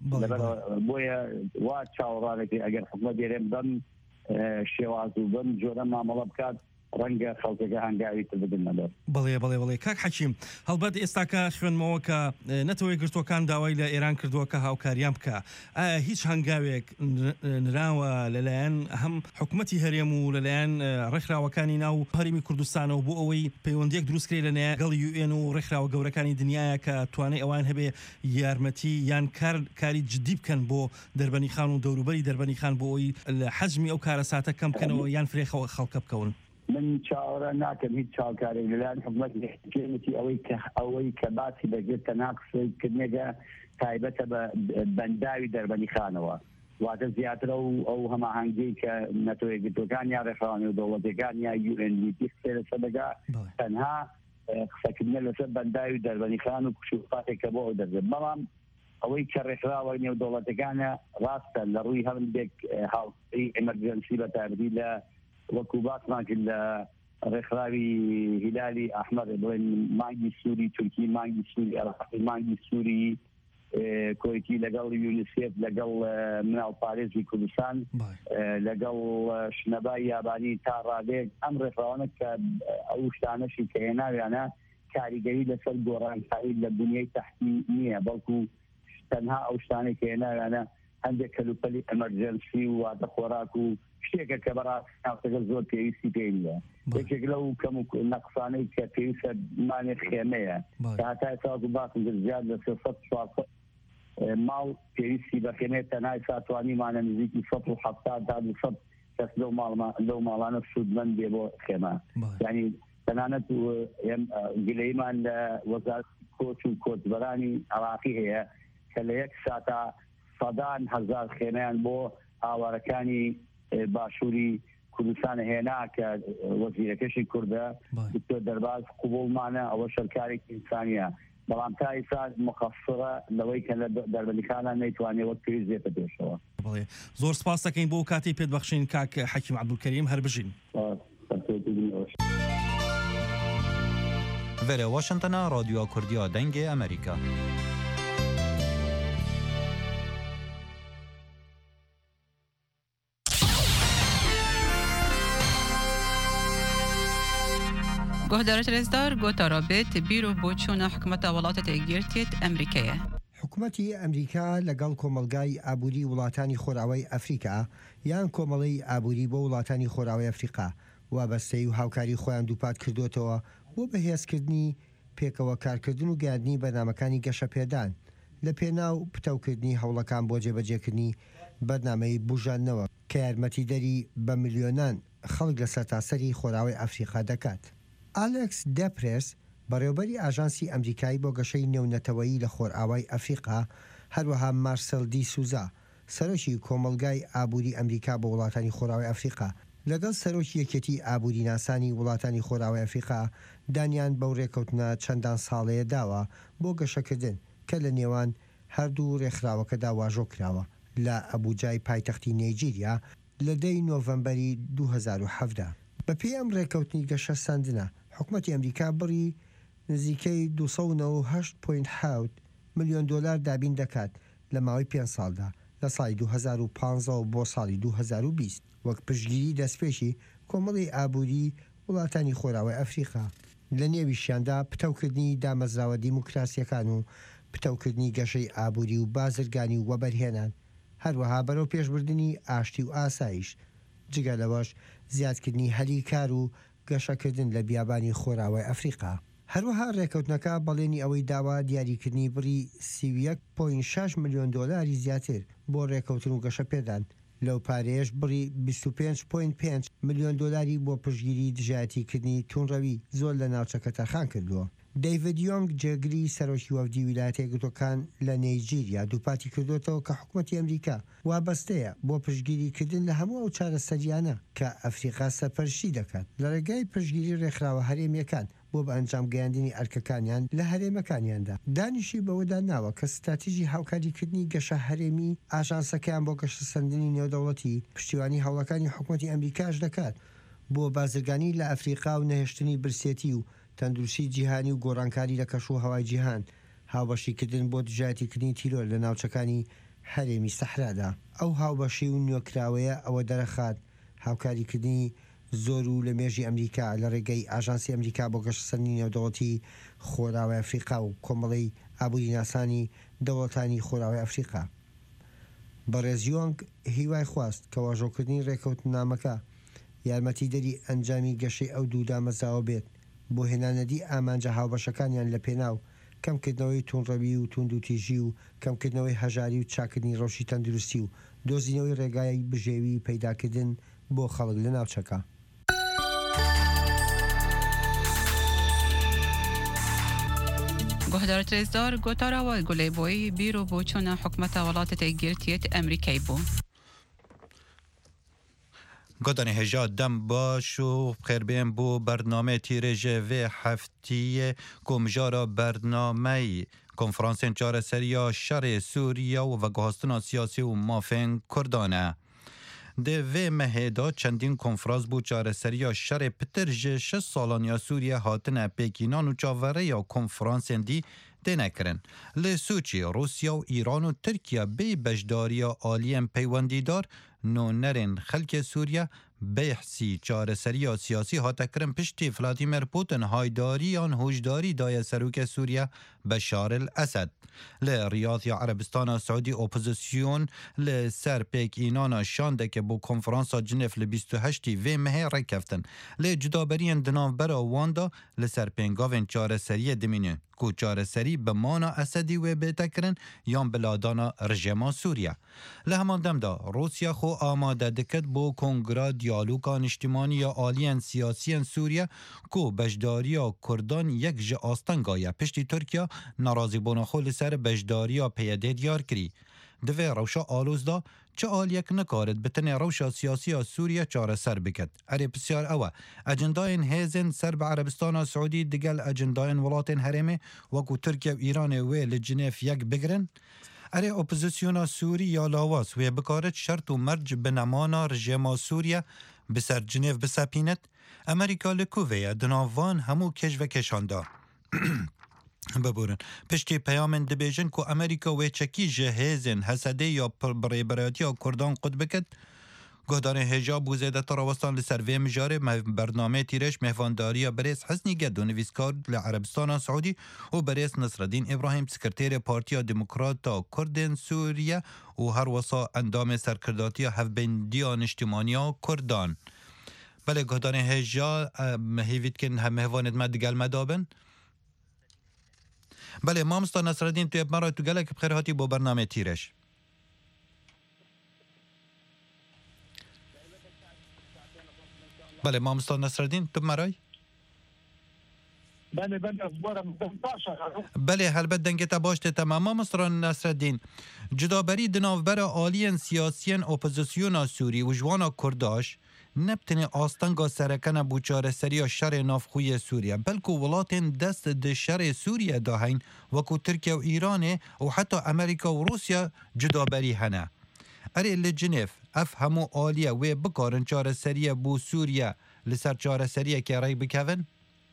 بۆیە وا چاوەڕانێکی ئەگەر حکومەت هەرێم بەم شێواز و بەم جۆرە مامەڵە بکات ڕەنگە خەڵکەکە هەنگاوی تر بدن نەبێت. بڵێ بڵێ بڵێ کاک حەکیم هەڵبەت ئێستاکە خوێنمەوە کە نەتەوەی گرتوەکان داوای لە ئێران کردووە کە هاوکاریان بکە. ئایا هیچ هەنگاوێک نراوە لەلایەن هەم حکومەتی هەرێم و لەلایەن ڕێکخراوەکانی ناو هەرێمی کوردستانەوە بۆ ئەوەی پەیوەندیەک دروستکرێت لەنێ گەڵ یو ئێن و ڕێکخراوە گەورەکانی دنیاە کە توانای ئەوان هەبێ یارمەتی یان کاری جدی بکەن بۆ دەربەنی خان و دەوروبەری دەربەنی خان بۆ ئەوی حەجمی ئەو کارەساتە کەم بکەنەوە یان فرێخەوە خەڵکە بکەون. من چاوەڕە ناکەم هیچ چاوکارێک لەلایەن حکومەتی ئەوەی کە ئەوەی کە باسی دەگرێتە ناقصکردنێگە تایبەتە بە بەنداوی دەربەنی خانەوە واتە زیاترە و ئەو هەماهەنگی کە نەتەوەی گرتوەکان یا ڕێکخراوانی و دەوڵەتەکان یا یو ئێن دی قسە لەسەر دەگا تەنها قسەکردنە لەسەر بەنداوی دەربەنی خان و کوشوفاتێکە بۆ ئەو دەربێت. بەڵام ئەوەی کە ڕێکخراوە نێو دەوڵەتەکانە ڕاستە لە ڕووی هەندێک هاوڵی ئەمەرجەنسی بە تایبەتی لە وەکو باسمان کرد لە ڕێکخراوی هیلالی ئەحمەد بڵێن مانگی سووری تورکی مانگی سووری عێراقی مانگی سووری کۆیتی لەگەڵ یونیسف لەگەڵ مناڵ پارێزی کوردستان لەگەڵ شنەبای یابانی تا ڕادێک ئەم ڕێکخراوانە کە ئەو شتانەشی کە هێناویانە کاریگەری لەسەر گۆڕانکاری لە بنیەی تەحتی نییە بەڵکو تەنها ئەو شتانێک کە هێناویانە هەندێک کەلوپەلی ئەمەرجەنسی و واتە خۆراک و شتێکە کە بەڕاستەکە زۆر پێویستی پێی نیە یەکێک لەو کەم و نەقسانەی کە پێویستە مانێ خێمەیە کە هەتای ساڵ و باکم زیاد لە سێسەد چوارسەد ماڵ پێویستی بە خێمەیە تەنهای ساتوانیمانە نزیکی سەد و حەفتاد تا دووسەد کەس لەو ماڵانە سوودمەند بێ بۆ خێمە یعنی تەنانەت گلەیمان لە وەزارەتی کۆچ و کۆچبەرانی عراقی هەیە کە لە یەک ساتە سەدان هەزار خێمەیان بۆ ئاوارەکانی باشووری کوردستان هێنا کە وەزیرەکەشی کوردە دکتۆر دەرباز قوبوڵمانە ئەوە شەرکارێکی ئینسانیە بەڵام تا ئێستا مخەففرە لەوەی کە لە دەربەندیخانە نەیتوانێت وەک پێویست دێتە پێشەوە. زۆر سپاس دەکەین بۆ کاتی پێدبەخشین کاک حەکیم عەبدولکەریم هەر بژین. Vere Washingtona Radyo Kurdiya Dengê Amerîka. گهدارت رزدار گوتا رابط بیرو بۆچوونە حکومەتە وڵاتە تێگیرتێت ئەمریکایە. حکوومەتی ئەمریکا لەگەڵ کۆمەلگای ئابووری وڵاتانی خۆراوەی ئەفریقا یان کۆمەڵی ئابووری بۆ وڵاتانی خۆراوەی ئەفریقا وابەستەی و هاوکاری خۆیان دووپات کردوتەوە بۆ بەهێزکردنی پێکەوە کارکردن و گاردنی بەرنامەکانی گەشە پێدان لە پێناو پتەوکردنی هەوڵەکان بۆ جێبەجێکردنی بەرنامەی بژاندنەوە کە یارمەتیدەری بە میلیۆنان خەڵک لە سەرتاسەری خۆراوەی ئەفریقا دەکات. ئالێکس دەپرێس بەڕێوەبەری ئاژانسی ئەمریکایی بۆ گەشەی نێونەتەوەیی لە خۆرئاوای ئەفریقا هەروەها مارسەل دی سوزا سەرۆکی کۆمەلگای ئابووری ئەمریکا بۆ وڵاتانی خۆراوی ئەفریقا لەگەڵ سەرۆکی یەکێتی ئابووری ناسانی وڵاتانی خۆراوی ئەفریقا دانیان بەو ڕێکەوتنە چەندان ساڵەیە داوە بۆ گەشەکردن کە لە نێوان هەردوو ڕێکخراوەکەدا واژۆ کراوە لە ئەبوجای پایتەختی نایجیریا لە دەی نۆڤەمبەری دوو هەزار و هەفت بەپێی ئەم ڕێکەوتنی گەشە ساندنە حکوومەتی ئەمریکا بڕی نزیکەی دووسەد و نۆ و هەشت پۆینت حەوت ملیۆن دۆلار دابین دەکات لە ماوەی پێنج ساڵدا لە ساڵی دوو هەزار و پانزە بۆ ساڵی دوو هەزار و بیست وەک پشتگیری دەستپێشی کۆمەڵی ئابووری وڵاتانی خۆراوی ئەفریقا لە نێویشیاندا پتەوکردنی دامەزراوە دیموکراسیەکان و پتەوکردنی گەشەی ئابووری و بازرگانی و وەبەرهێنان هەروەها بەرەو پێشبردننی ئاشتی و ئاسایش جگە لەوەش زیادکردنی هەلی کار و گەشەکردن لە بیابانی خۆراوی ئەفریقا. هەروەها ڕێکەوتنەکە بەڵێنی ئەوەی داوا دیاریکردنی بڕی سی و یەک پۆینت شەش ملیۆن دۆلاری زیاتر بۆ ڕێکەوتن و گەشە پێدان لەو پارەیەش بڕی بیست و پێنج پۆینت پێنج ملیۆن دۆلاری بۆ پشتگیری دژایەتیکردنی توونڕەوی زۆر لە ناوچەکە تەرخان کردووە. دەیڤید یۆنگ جێگری سەرۆکی وەفدی ویلایەتە یەکگرتووەکان لە نایجیریا دووپاتی کردوێتەوە کە حکوومەتی ئەمریکا وابەستەیە بۆ پشتگیریکردن لە هەموو ئەو چارەسەریانە کە ئەفریقا سەرپەرشتی دەکات لە ڕێگای پشتگیری ڕێکخراوە هەرێمیەکان بۆ بە ئەنجام گەیاندنی ئەرکەکانیان لە هەرێمەکانیاندا دانیشی بەوەدا ناوە کە ستراتیژی هاوکاریکردنی گەشە هەرێمی ئاژانسەکەیان بۆ گەشە سەندنی نێودەوڵەتی پشتیوانی هەوڵەکانی حکوومەتی ئەمریکاش دەکات بۆ بازرگانی لە ئەفریقا و نەهێشتنی برسێتی و تەندروستی جیهانی و گۆڕانکاری لە کەش و هەوای جیهان هاوبەشیکردن بۆ دژایەتیکردنی تیرۆر لە ناوچەکانی هەرێمی سەحرادا ئەو هاوبەشی و نوێکراوەیە ئەوە دەرەخات هاوکاریکردنی زۆر و لە مێژی ئەمریکا لە ڕێگەی ئاژانسی ئەمریکا بۆ گەشتسەندنی نێودەوڵەتی خۆراوی ئەفریقا و کۆمەڵی ئابووری ناسانی دەوڵەتانی خۆراوی ئەفریقا. بەڕێزیۆنگ هیوای خواست کە واژۆکردنی ڕێکەوتنامەکە یارمەتیدەری ئەنجامی گەشەی ئەو دوو دامەزراوە بێت بۆ هێنانەدی ئامانجە هاوبەشەکانیان لە پێناو کەمکردنەوەی توونڕەوی و توندوتیژی و کەمکردنەوەی هەژاری و چاکردنی ڕەوشی تەندروستی و دۆزینەوەی ڕێگای بژێوی پەیداکردن بۆ خەڵک لە ناوچەکە. گهدارت رزدار گۆتاراوە گولەیبۆیی بیرۆ بۆچوونە حکومەتە وڵاتە تێگیرتێت ئەمریکای بوو. گۆدانی هێژا دەم باش و خێربێن بۆ بەرنامە تیرێژە vê heftiyê komijara bernameyî konferansên çareseriya şerê Sûriya û veguhastina siyasî û mafên Kurdan e. Di vê mehê da çendîn konferans bû çareseriya şerê pitir ji şeş salaniya Sûriye hatine pêkînan û çavereya konferansên dî تنکرن لسوچی روسیا و ایران و ترکیه بی بجداریا آلیم پیوندیدار نو نرن خلک سوریه بحثی چاره سری سیاسی ها تکرم پشتی ولادیمیر پوتین هایداری آن هوشداری دای سروک سوریه بشار الاسد ل ریاض یا عربستان سعودی اپوزیسیون ل سر پیک اینانا شانده که بو کنفرانس جنیف ل بیست و هشت و مه رکفتن ل جدابرین دناو برا واندا ل سر پینگاوین چاره سری دمینه کو چاره سری به مانا اسدی و بتکرن یان بلادانا رژیما سوریه لهمان دمدا روسیا خو آماده دکت بو کنگرا دیالوگان اجتماعی یا آلیان سیاسی سوریه کو بجداریا کردان یک ج آستنگایا پشتی ترکیه ناراضی بونا خول سر بجداریا پیاده دیار کری دوی روشا آلوز دا چه آل یک نکارد بتنی روشا سیاسی سوریه چاره سر بکد اری بسیار اوه اجنداین هیزن سر به عربستان سعودی دیگل اجنداین ولاتین حرمه وکو ترکیه و ایران وی لجنیف یک بگرن اری اپوزیسیونا سوری یا لاواس و بکارت شرط و مرج بنمانا رژیما سوریه بسر جنیف بسپینت امریکا لکوویه دناوان همو کش و کشاندار ببورن پشتی پیامن دبیجن که امریکا و چکی جهیزن حسده یا بریبراتی یا کردان قد بکد گهدان هجاب و زیده تراوستان لسر وی مجاره برنامه تیرش مهوانداری بریس حسنی گد و نویسکار لعربستان سعودی و بریس نصرالدین ابراهیم سکرتیر پارتیا دموکراتا کردن سوریه و هر وصا اندام سرکرداتی هفبندیان اجتماعی کردان بله گهدان هجا مهیوید که هم مهواند مدگل مدابن بله ما مستا نصرالدین توی مرا تو گلک بخیر هاتی با برنامه تیرش بله ما مستا نصرالدین تو مرای بله بله اخبارم بله هلبت دنگت باشته تمام ما مستا نصرالدین جدابری دناوبر آلیان سیاسیان اپوزیسیون سوری و جوانا کرداش نبتنی آستنگا سرکن بوچار سری شر نافخوی سوریه بلکه ولاتین دست د شر سوریه داهین وکو ترکیه و ایران و حتی امریکا و روسیا جدابری هنه اری لجنیف اف همو آلیه و بکارن چار سریه بو سوریه لسر چار سریه که رای بکوین؟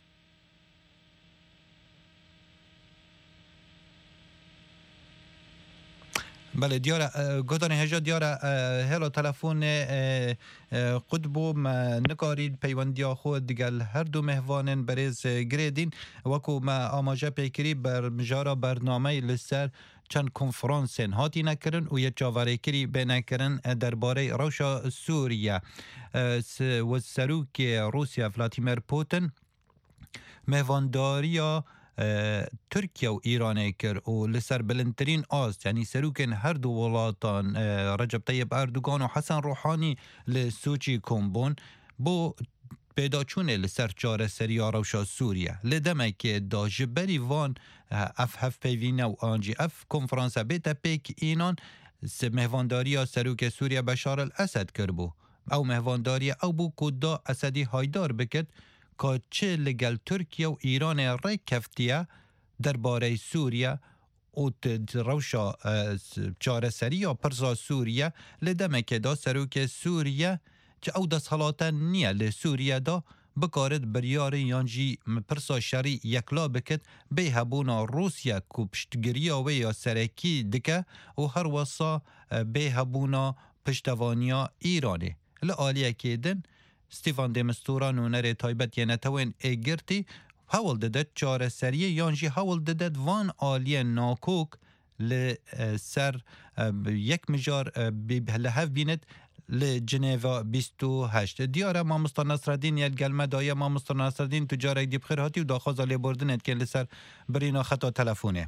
بله دیاره گفتن هجا دیاره هلو تلفن قطبو ما نکارید پیوندی خود دیگل هر دو مهوانن بریز گریدین وکو ما آماجه پیکری بر مجارا برنامه لسر چند کنفرانسن هاتی نکرن و یک جاوره کری به نکرن درباره روشا سوریه و سروک روسیا ولادیمیر پوتین مهوانداریا ترکیه و ایران کر و لسر بلندترین آست یعنی سروکن هر دو ولاتان رجب طیب اردوگان و حسن روحانی لسوچی کمبون بو پیدا چونه لسر چاره سریا روشا سوریه لدمه که دا جبری وان اف هف پیوینه و آنجی اف کنفرانس بیتا پیک اینان مهوانداری سروک سوریه بشار الاسد کربو او مهوانداری او بو کدا اسدی هایدار بکد که چه لگل ترکیه و ایران رای کفتیه درباره سوریه و روشا چاره سری یا پرسا سوریه لدمه که دا سروک سوریه که او دست حالاتا نیه لسوریه دا بکارد بریار یانجی پرسا شری یکلا بکد به هبونا روسیا که پشتگیری و یا سرکی دکه و هر وصا به هبونا پشتوانیا ایرانه لآلیه که دن ستیفان دمستورا نونر تایبت یه نتوین ایگرتی حول ددد چاره سریه یانجی حول ددد وان آلیه ناکوک لسر یک مجار لحف بیند لجنیوا بیست و هشت دیاره ما مستان نصرالدین یک گلمه دایه ما مستان نصرالدین تجاره دی بخیر هاتی و داخواز آلی بردنت که لسر برینا خطا تلفونه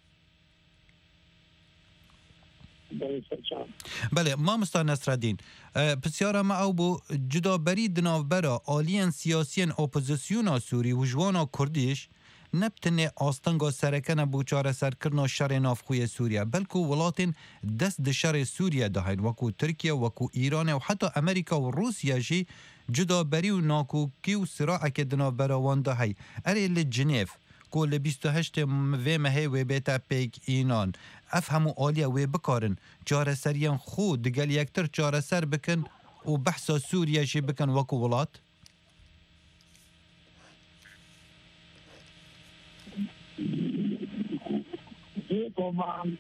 بله ما مستان نصرالدین بسیار ما او بو جدا بری دناوبرا آلیان سیاسیان اپوزیسیونا سوری و جوانا کردیش نبتنه آستنگا سرکن بوچار سرکرنا شر نافخوی سوریه بلکو ولاتین دست د شر سوریه دهین وکو ترکیه وکو ایران و حتی امریکا و روسیه جی جدا بری و ناکوکی و صراع که دناوبرا وان دهی اری لجنیف کل بیست و هشت و مهی و بیتا پیک اینان اف همو آلیه و بکارن چاره سریان خود دگل یکتر چاره سر بکن و بحثا سوریه جی بکن وکو ولات بێگۆمان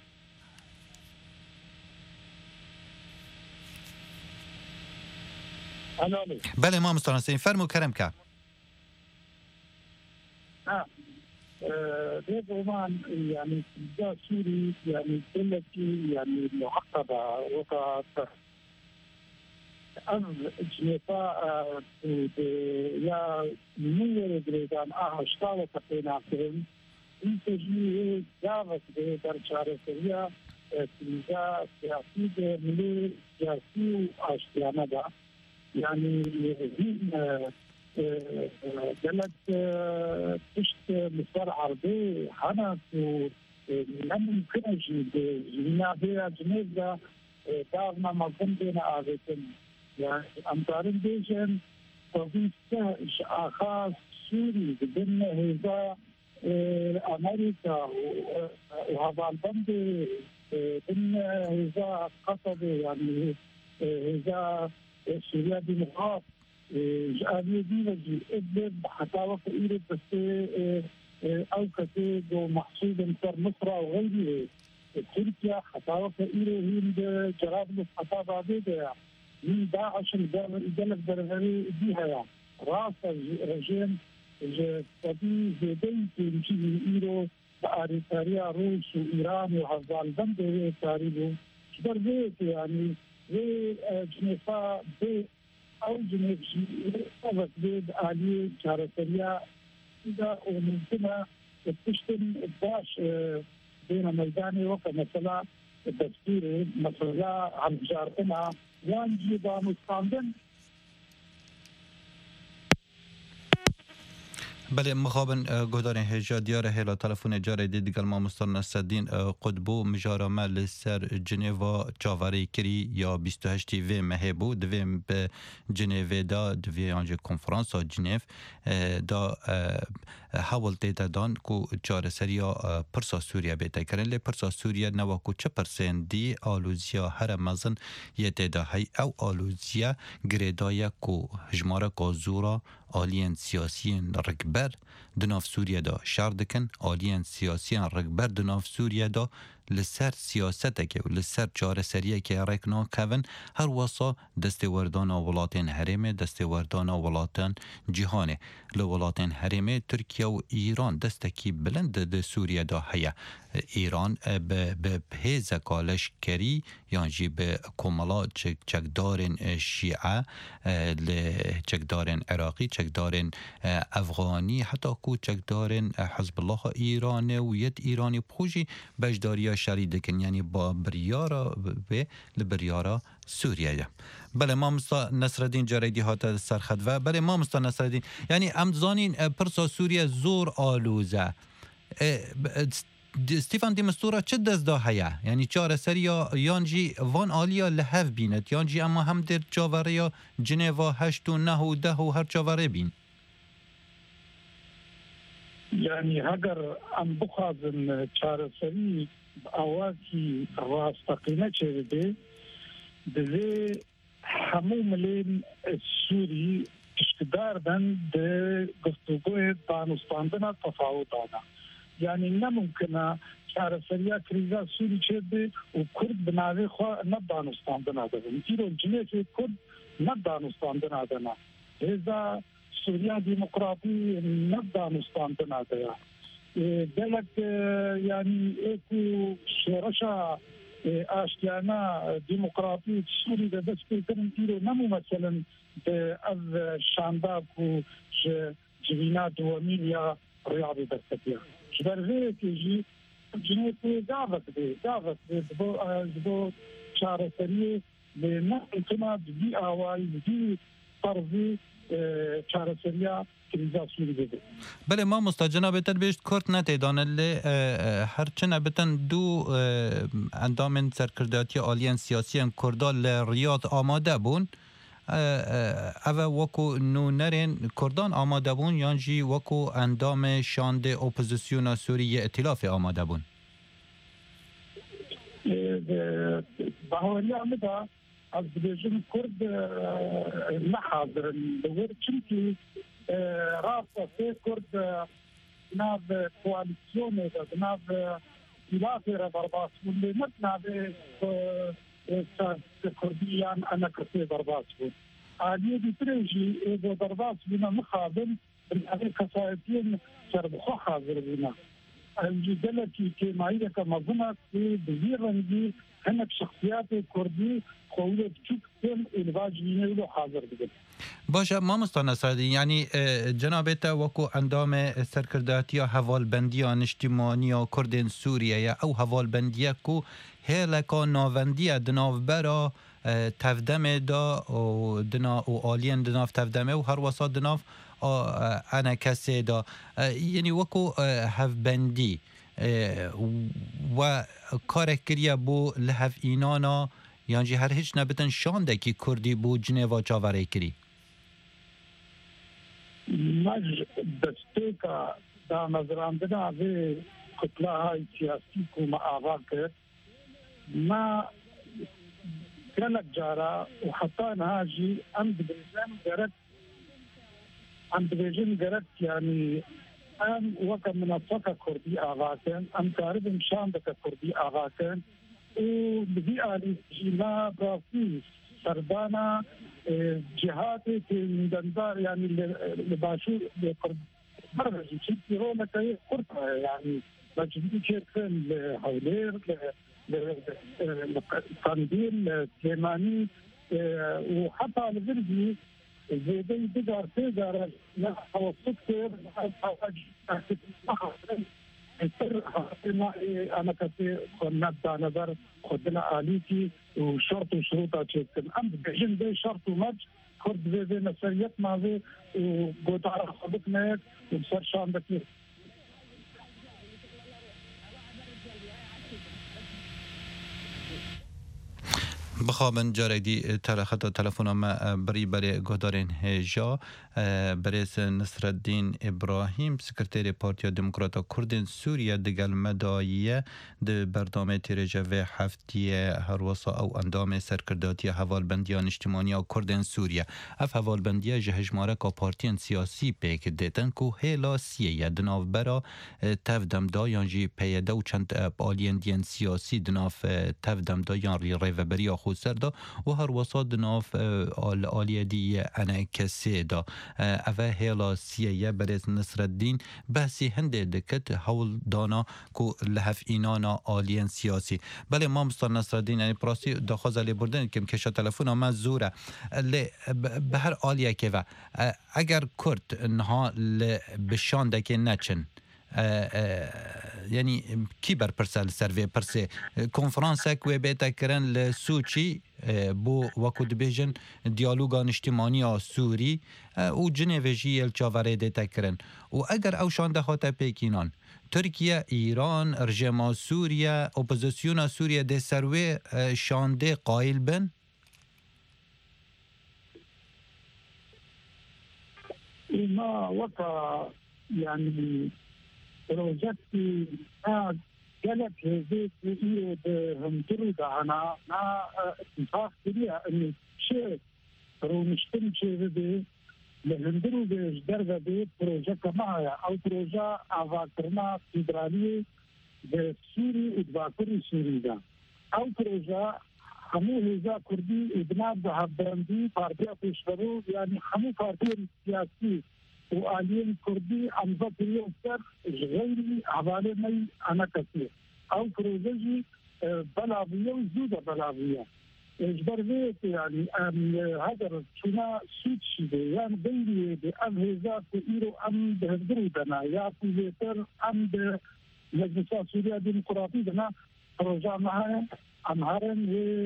بله ما مستانسین فرمو کرم که بێگۆمان یعنی جا سووری یعنی دلەتی یعنی محقبە وەکە ئەم جنێفا یا نوێ درێدان ئاهشتاوەکە پێناکردن این تجمیه دعوت به در چارەسەریە کلیزا سیاسی ملی سیاسی و ئاشتیانە دا یعنی هین دەلت پشت مسەر عەربێ هەنا و نەممکنەژی ژینا بێ جنێڤدا داغنا مەزن بێنە ئاوێتن يعني أمطارين بيجن توظيف أخاص سوري ضمن هذا أمريكا وهذا البند ضمن هذا قصد يعني هذا سوريا ديمقراط جابي دي وجي إدلب حتى وقت إيرد بس أو كتير ومحصول مصر مصر وغيره تركيا حتى وقت إيرد هند جرابلس حتى بعده من داعش الجلد برغري بها راس رجيم جدي زيدين تمشي إيرو بأريتريا روس وإيران وعزال بند تاريبو كبر بيت يعني في جنيفا بيت أو جنيف أوت بيت علي شارتريا إذا وممكنة تشتم باش بين ميداني وقت مثلا الدستوري مثلا عن جارتنا يانجي بامستاندن بله مخابن گهدارین هجا دیار هلا تلفون جاره دیگر ما مستان نصدین قطبو مجارا مل سر جنیوا چاوری کری یا بیست و هشت و مهبو دویم به جنیوه دا دوی آنجا کنفرانس ها جنیو دا حول تیتا دان کو چاره سریا پرسا سوریا بیتا کرن لی پرسا سوریا نوا کو چه پرسندی آلوزیا هر مزن یه تیدا هی او آلوزیا گریدایا کو هجمارا کو زورا آلیان سیاسیین رکبر دناف سوریه دا شاردکن آلیان سیاسیین رکبر دناف سوریه دا لسر سیاسته که و لسر چاره سریه که رکنا کون هر واسا دستوردان ولاتین حرمه دستوردان ولاتین جهانه لولاتین حرمه ترکیه و ایران دستکی بلند ده سوریه دا هیا ایران به پهیز کالش کری یعنی به کمالا چکدارن شیعه چکدارن عراقی چکدارن افغانی حتی کو چکدارن حزب الله ایران و ید ایرانی بخوشی بجداری شریدکن یعنی با بریارا به لبریارا سوریه. بله ما مستا نصرالدین جاریدی هات سرخد و بله ما مستا نصرالدین یعنی امزانین پرسا سوریه زور آلوزه ستیفان دیمستورا چه دست دا هیا یعنی چاره سریا یانجی وان آلیا لحف بیند یانجی اما هم در جاوره یا جنیوا هشت و نه و ده و هر جاوره بین يعني هجر أن بخازن شارسري أواكي واستقيمة شرده دزي حمو ملين السوري اشتدار دن ده گفتگوه دانستاندنا تفاوتانا يعني نممكن شارسريا كريزا سوري شرده وكرد بناوي خواه ندانستاندنا دن تيرو الجنيه كرد ندانستاندنا دنا هذا سوريا ديمقراطي نبدانستان بناديا دلك يعني اكو شرشا اشتيانا ديمقراطي سوري ده بس كان تيرو نمو مثلا باذ شانداب و جبينات وميليا رياضي دستيا شبرغي تيجي جنيت دعوت دي دعوت دبو دبو شهر سريه لنقطنا دي اواي دي طرزي چاره سریا کریزا سوری بده بله ما مستجنا بتر بیشت کرد نتیدانه لی هرچه نبتن دو اندام سرکرداتی آلیان سیاسی کردال ریاض آماده بون اوه وکو نونرین کردان آماده بون یانجی وکو اندام شاند اپوزیسیون سوری ائتلاف آماده بون باوری آمده از بیشتر کرد نحاضر الدور چونکی راسته کرد ناو کوalisyonu da ناو اختلاف را برباس بون لی متنا به کردیان انا کسی برباس بون آلیه دی تریجی ایگو برباس بونا مخابل بنابه کسایتین سربخو حاضر بونا انجی دلتی که مایده که مظنه که بزیر رنگی هنک شخصیات کردی خوله چوک تن الواج بینه حاضر بگن باشه مامۆستا نەسرەدین یعنی جنابێتە وەکو ئەندامێ سەرکردایەتیە هەواڵبەندیە نیشتیمانیە کوردên سووریەیە ئەو هەواڵبەندیە و هێلەکە ناوەندیە دناوبەرە تەفدەمێدا و دنا و ئالیەن دناف تەفدەمێ و هەروەسا دناف ئەنە کەسێدا یعنی وەکو هەفبەندی و کارێک کریە بۆ لە هەفئینانە یانجی هەر هیچ نەبتن شاندێکی کوردی بۆ جنێڤا چاوەڕێ کری مج دستێکە دامەزراندنا vê kutlahay siyasî ku me ava kir me gelek cara û heta niha jî em dibêjin gerek em dibêjin gerek yanî em weke minafeka Kurdî avakin em karibin şandeke Kurdî avakin û li vî alî jî me rastî serdana cihatê têwîndendar yanî li başûr lê Kurd bervejî çî rolekeyê Kurd heye yanî mecbûrî çêkirin li Hewlêr li Qandîl li Slêmanî û heta li vir jî zêdeyî digar sê care ne hewasît kir أنا كثير كنا بنظر خدنا آليتي وشرط وشروطها تشكل أم بجن ده شرط ومج كرد في في نسيت ماذا وقطع خدنا وبصير شان بكير بخوابن جارێکی تەرەخەتە تەلەفۆنەمە بڕی بەرێ گۆدارێن هێژا بەرێز نسرەدین ئیبراهیم سکرتێری پارتیا دموکراتە کوردên سووریە دگەل مەداییە di berdamê têrêje vê heftiyê herwasa ew endamê serkirdatiya hevalbendiya niştimaniya Kurdên Sûriye. Ev hevalbendiya ji hejmareka partiyên siyasî pêk dêtin ku hêla siyê di navbera tevdemda yan jî peyede û çend aliyên diyên siyasî di nav tevdemda yan rêveberiya xweser da û herwasa di nav aliyê dî N K S da. Ev e hêla siyê ye berêz Nisreddîn behsî hindê dikit hewldana ku li hevînana aliyên siyasî. Belê mamosta Nisreddîn yani pirastî daxwaza lêbirdanê kim keşa telefona me zor e. Lê bi her aliyekê ve eger Kurd niha li bi şandekê neçin yani kî berpirse li ser vê pirsê konferansek wê bête kirin li Sûçî بۆ وەکو dibêjin diyaloga niştimaniya Sûrî û Cinêvê jî yê çaverê dête kirin û eger ew şande hate pêkînan Tirkiye, İran, rejima Sûriye, opozisyona Sûriye dê ser wê şandê qayîl bin? ما وقع يعني بروجكتي قالت هذيك هي بهمترو دعنا مع اتفاق كبير انه شيء رو نشتم شيء بدي لهندرو بجدر بدي بروجكت معايا او بروجا افاكرنا فيدرالي بسوري ادباكري سوري دا او بروجا همو هزا كردي ادناب بهبرندي بارتيا بيشترو يعني همو بارتيا سياسي وآلين كردي أمضت اليوم غيري عبالي مي أنا كثير أو بروجي بلابية وزودة بلابية إجبر بيت يعني هذا شنا سوت شيء يعني بيني بأم هزا كإيرو أم بهدرو دنا يا بيتر أم بمجلس سوريا ديمقراطي دنا بروجا معايا أمهارن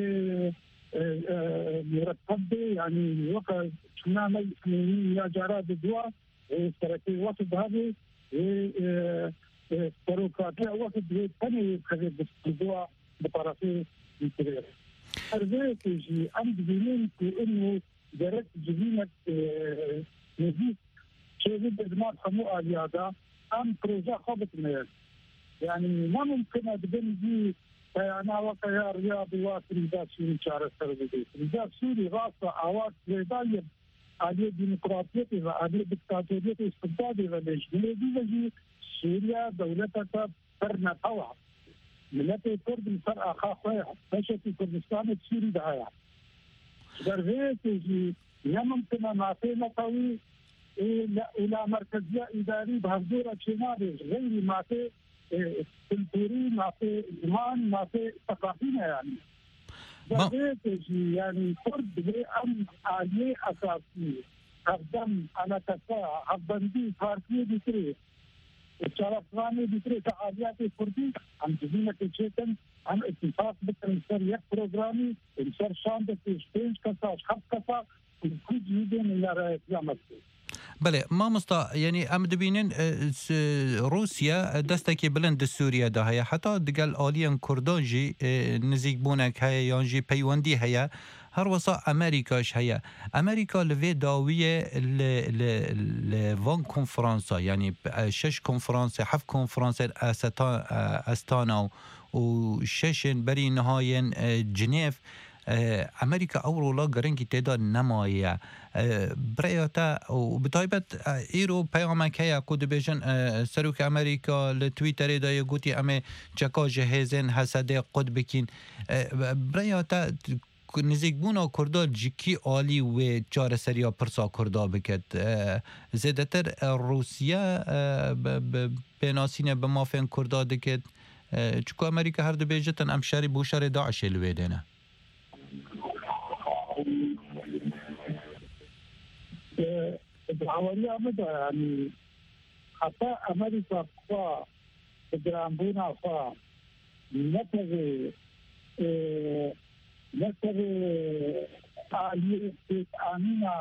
مرتب يعني وقت شنا مي يا جراد الدواء سركي وقت هذه بروكراتية وقت ثاني خذت بالدواء بطرفي الكبير. أرجوك يجي أم بدين إنه درت جبينة نزيد شيء بدماغ خمو آليادا أم بروجا خبط مير يعني ما ممكن أدبن دي أنا وقيا رياضي واصل رجال سوري شارع سربدي رجال سوري راسه أواك زيدايب آلية ديمقراطية وآلية دكتاتورية استبدادي وليش دي وجي سوريا دولتها برنا طوع ملت کرد سر آخا خواه فشتی کردستان سوری دهایا در ویتی نممکنه مافی نتاوی الى مرکزیه اداری بهدورة چنابه غیر مافی کلتوری مافی زمان مافی ثقافی يعني در ویتی يعني کرد به ام آلیه اساسی اقدم على تساع عبندی پارتی دیتری شرفانی دیتری فعالیات کردی هم جزینه کچیتن هم اتفاق بکن سر یک پروگرامی سر شانده پیش پنج کسا هفت کسا کج میدین الى قیامت. بله ما مستا یعنی ام دبینن روسیا دستکی بلند سوریه ده هیا حتی دگل آلیان کردان جی نزیک بونک هیا یان جی پیوندی هیا هر وسا امریکاش هیا امریکا لوی داویه ل وان کنفرانسا یعنی شش کنفرانس هفت کنفرانس استانا و ششن بری نهاین جنیف امریکا اورولا گرنگی تعداد نمایه برایتا و بطایبت ایرو پیامک هیا کود بیشن سروک امریکا لتویتر دای گوتی امه چکا جهزن حسده قد بکین برایتا نزیک بونا کردا جکی عالی و چار سریا پرسا کردا بکد زیادتر روسیه بناسینه به مافین کردا دکد چکو امریکا هر دو بیجتن ام شری بو شر داعش الویدنه العملية مدى يعني حتى أمريكا قوى جرامبونا قوى نتغي نتغي آلية آمينة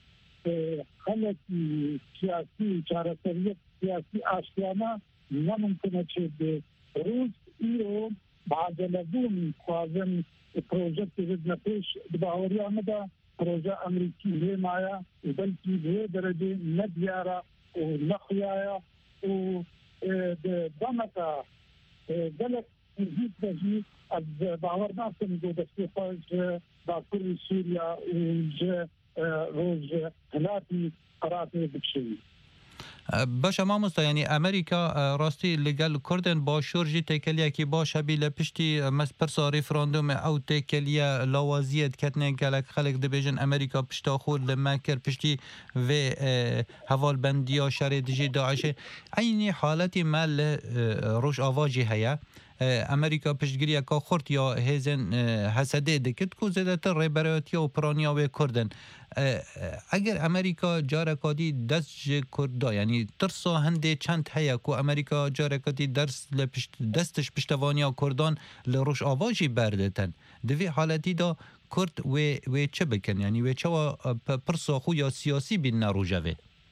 خلقي سياسي شارسرية سياسي آشيانا نممكن تشد روس إيرو بعد لبون خوازن پروژه بدنا پیش دباوریا مدى پروژه امریکی هی مایا بلکی به درجه ندیارا و نخیایا و دمتا دلت نزید بجی از باور ناسم دو دستی خواهش باکر سوریا و جه روز هلاتی قراتی بکشی باشه ما مستا یعنی امریکا راستی لگل کردن با شورجی تکلیه که باشه بیل پشتی پرسا ریفراندوم او تکلیه لاوازیت کتنه گلک خلق دبیجن امریکا پشتا خود لمکر پشتی و حوال بندی ها شر دیجی داعشه اینی حالتی مال روش آواجی هیا امریکا پشتگیری که خورد یا هزن حسده دکت که زیده تر ریبراتی و پرانیا و کردن اگر امریکا جارکادی دست کرده یعنی ترسا هنده چند هیا که امریکا جارکادی درس دستش پشتوانیا کردان لروش آواجی بردتن دوی حالتی دا کرد و, و چه بکن یعنی و چه پرسا خو یا سیاسی بین نروجه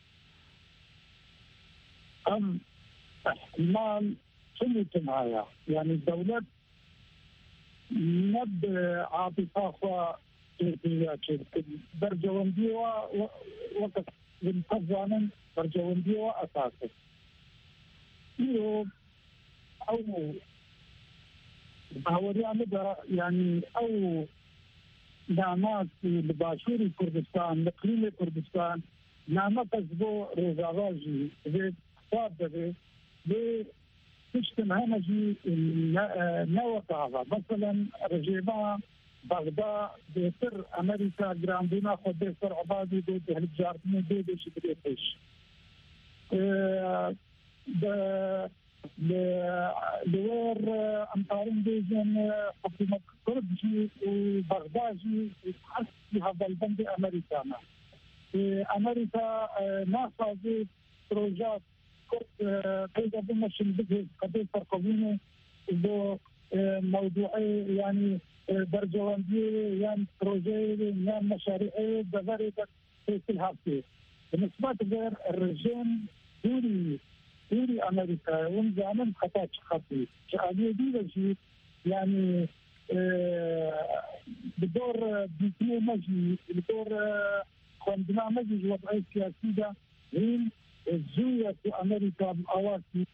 ام احتمال سنة معايا يعني الدولة نب عاطفة خوا برجوانديوا وقت بالقضانا برجوانديوا أساسا إيو أو باوري عمدا يعني أو نعمات لباشوري كردستان لقليل كردستان نعمات أزبو رزاواجي بيت صادة بيت تجتمع همجي نوقعها مثلا رجيما بغداد بيتر امريكا جراندونا خود بيتر عبادي دو دهل جارتني دو دو شبريتش لوير امطارين بيزن حكومة كردجي وبغداجي تحسي هذا البند امريكانا امريكا ناسا زي بروجات كيف بمشي البدء قضية فرقوينة إذا موضوعي يعني برجواندية يعني بروجي يعني مشاريعي بغير في كل هذه بالنسبة غير الرجيم دوري دوري أمريكا ومزامن خطأ خطي شعبية دي بشي يعني بدور بيتي مجي بدور خندنا مجي وضعي سياسي ده هين الزوية في أمريكا بأواسي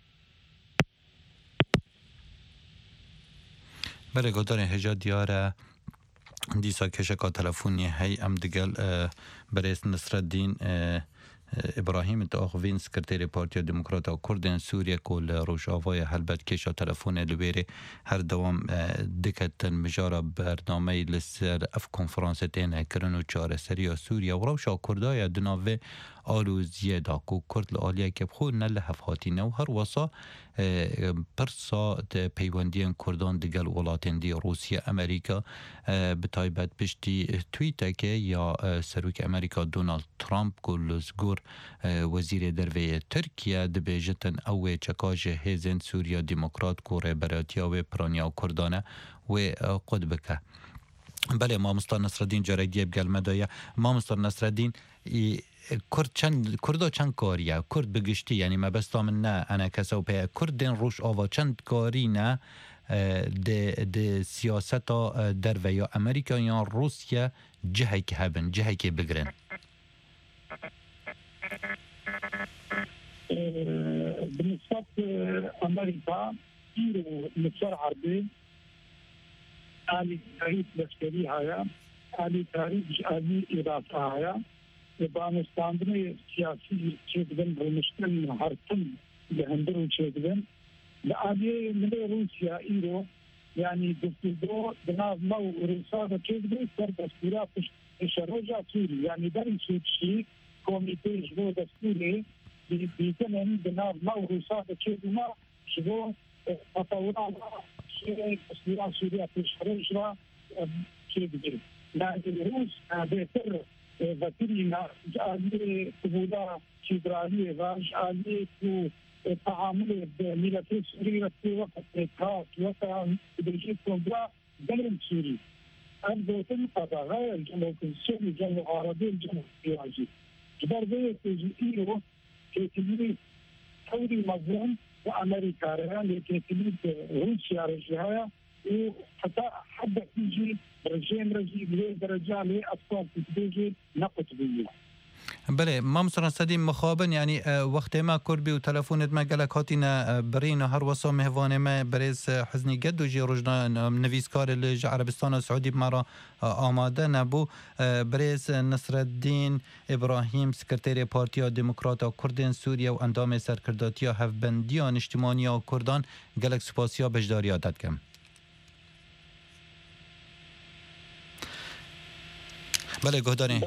بله گودارین هجا دیاره دیسا کشکا تلفونی هی ام دگل برس نصر الدین ابراهیم تاخوین سکرتری پارتی دموکراتا کردن سوریه کل روشاوای هلبت کشا تلفون لبیره هر دوام دکتن مجارا برنامه لسر اف کنفرانس تینه کرن و چاره سریا سوریه و روشا کردای دناوه آلوزیه داکو کرد لآلیه که بخور نل هفهاتینه و هر وصا پرسا پیوندین کردان دگل ولاتین دی روسیه امریکا بتایبت پشتی تویته که یا سروک امریکا دونالد ترامپ گلزگور وزیر دروی ترکیه دبیجتن اوه چکاج هیزن سوریا دموکرات کوره براتیا و پرانیا و کردانه و قد بکه. بله ما مستر نصرالدین جاریدیه بگل مدایه ما مستر نصرالدین کرد چند کرد چند کاریه کرد بگشتی یعنی ما بس من نه انا کسو په کردن روش آوا چند کاری نه د د سیاست در و یا امریکا یا روسیه جهی که هبن جهی که بگرن بالنسبة أمريكا يرو مصر عربي آلي تاريخ لشكري هايا آلي تاريخ آلي إضافة هايا بانستاندنی سیاسی چیزن برمشتن هرتن لهندرو چیزن لآلیه من روسیا ایرو یعنی دستور بناو مو روسا چیزن سر دستورا پشروجا سوری یعنی در این سوچی کمیته جبو دستوری بیتنن بناو مو روسا چیزن شبو تطورا دستورا سوریا پشروجا چیزن لكن روس بهتر وكيلنا جعلني قبولا شيدرالية وجعلني في تعامل بملكي سوريا في وقت إتحاد وقت بلجيك كونغرا دلم سوري أبدو تنقضى غير الجمهور السوري الجمهور العربي الجمهور السياسي جبر بيه تجيئه كتليل ثوري مظلوم وأمريكا ريان كتليل روسيا رجعها وحتى حد تيجي رجيم رجيم ليه درجة ليه أطفال تتبيجي نقطبية. بله ما مثلا سدیم مخابن یعنی وقت ما کربی و تلفونت ما گلک هاتینا برین هر وصا مهوانه ما برز حزنی گد و جی رجنا نویسکار لج عربستان و سعودی مرا آماده نبو برز نصرالدین ابراهیم سکرتری پارتی دموکرات کردن سوریه و اندام سرکرداتی هفبندیان اجتماعی کردان گلک سپاسیا بجداری عادت کم. بله گهدارین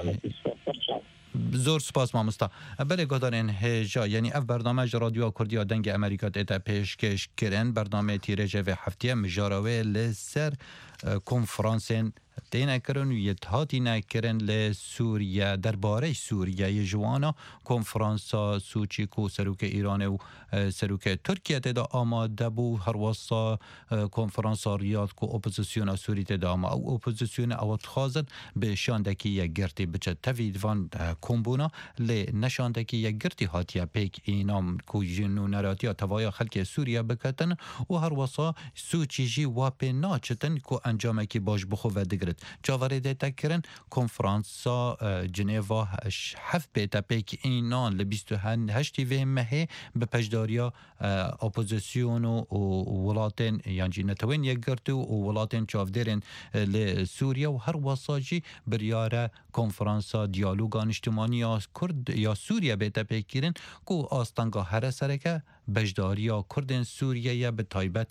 زور سپاس مامستا بله گهدارین هجا یعنی اف برنامه رادیو کردی دنگ امریکا تا پیشکش کردن برنامه تیرج و هفته مجاروه لسر کنفرانسن تینا کرن و یتهاتی نکرن لسوریه درباره سوریه جوانا کنفرانسا سوچی کو سروک ایران و سروک ترکیه تدا آماده بو هر واسا کنفرانسا ریاض کو اپوزیسیون سوری تدا آما او اپوزیسیون اوت خازن به شاندکی یک گرتی بچه تویدوان کمبونا لی نشاندکی یک گرتی هاتیا پیک اینام کو جنو نراتیا توایا خلک سوریه بکتن و هر واسا سوچی جی واپی ناچتن کو انجامه کی باش بخو و دگرد جاوری دیتا کرن کنفرانسا جنیوا هفت بیتا پیک اینان لبیست و هشتی و مهی به پجداریا اپوزیسیون و ولاتین یعنی نتوین یک گرتو و ولاتین چافدرین لسوریا و هر واساجی بریاره کنفرانسا دیالوگان اجتماعی یا کرد یا سوریا بیتا پیک کرن کو آستانگا هر سرکه بجداریا کردن سوریه به تایبت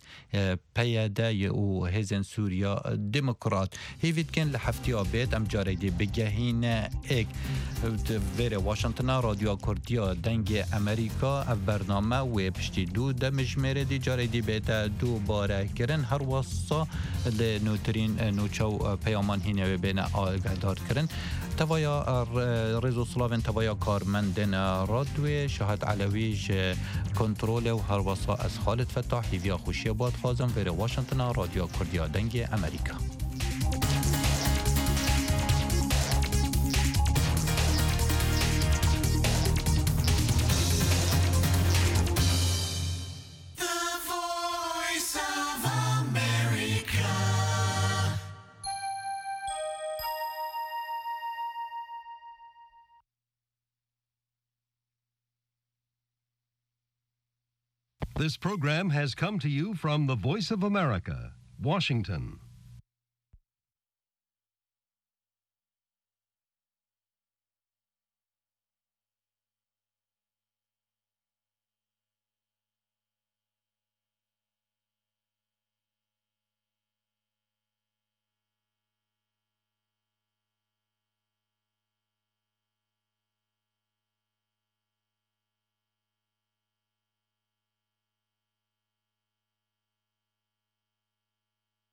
پیاده و هزن سوریا دموکرات هیوید کن لحفتی آبید ام جاریدی بگهین ایک ویر واشنطن رادیو کردیا دنگ امریکا اف برنامه و پشتی دو دمجمره دی جاریدی بیتا دو باره کرن هر واسا لنوترین نوچو پیامان هینه بین آگهدار کرن توایا رزو سلاوین توایا کارمندن رادوی شاهد علویج کنترل و هر واسا از خالد فتاحی ویا خوشی باد خازم ویر واشنطن رادیو کردیا دنگ امریکا. This program has come to you from the Voice of America, Washington.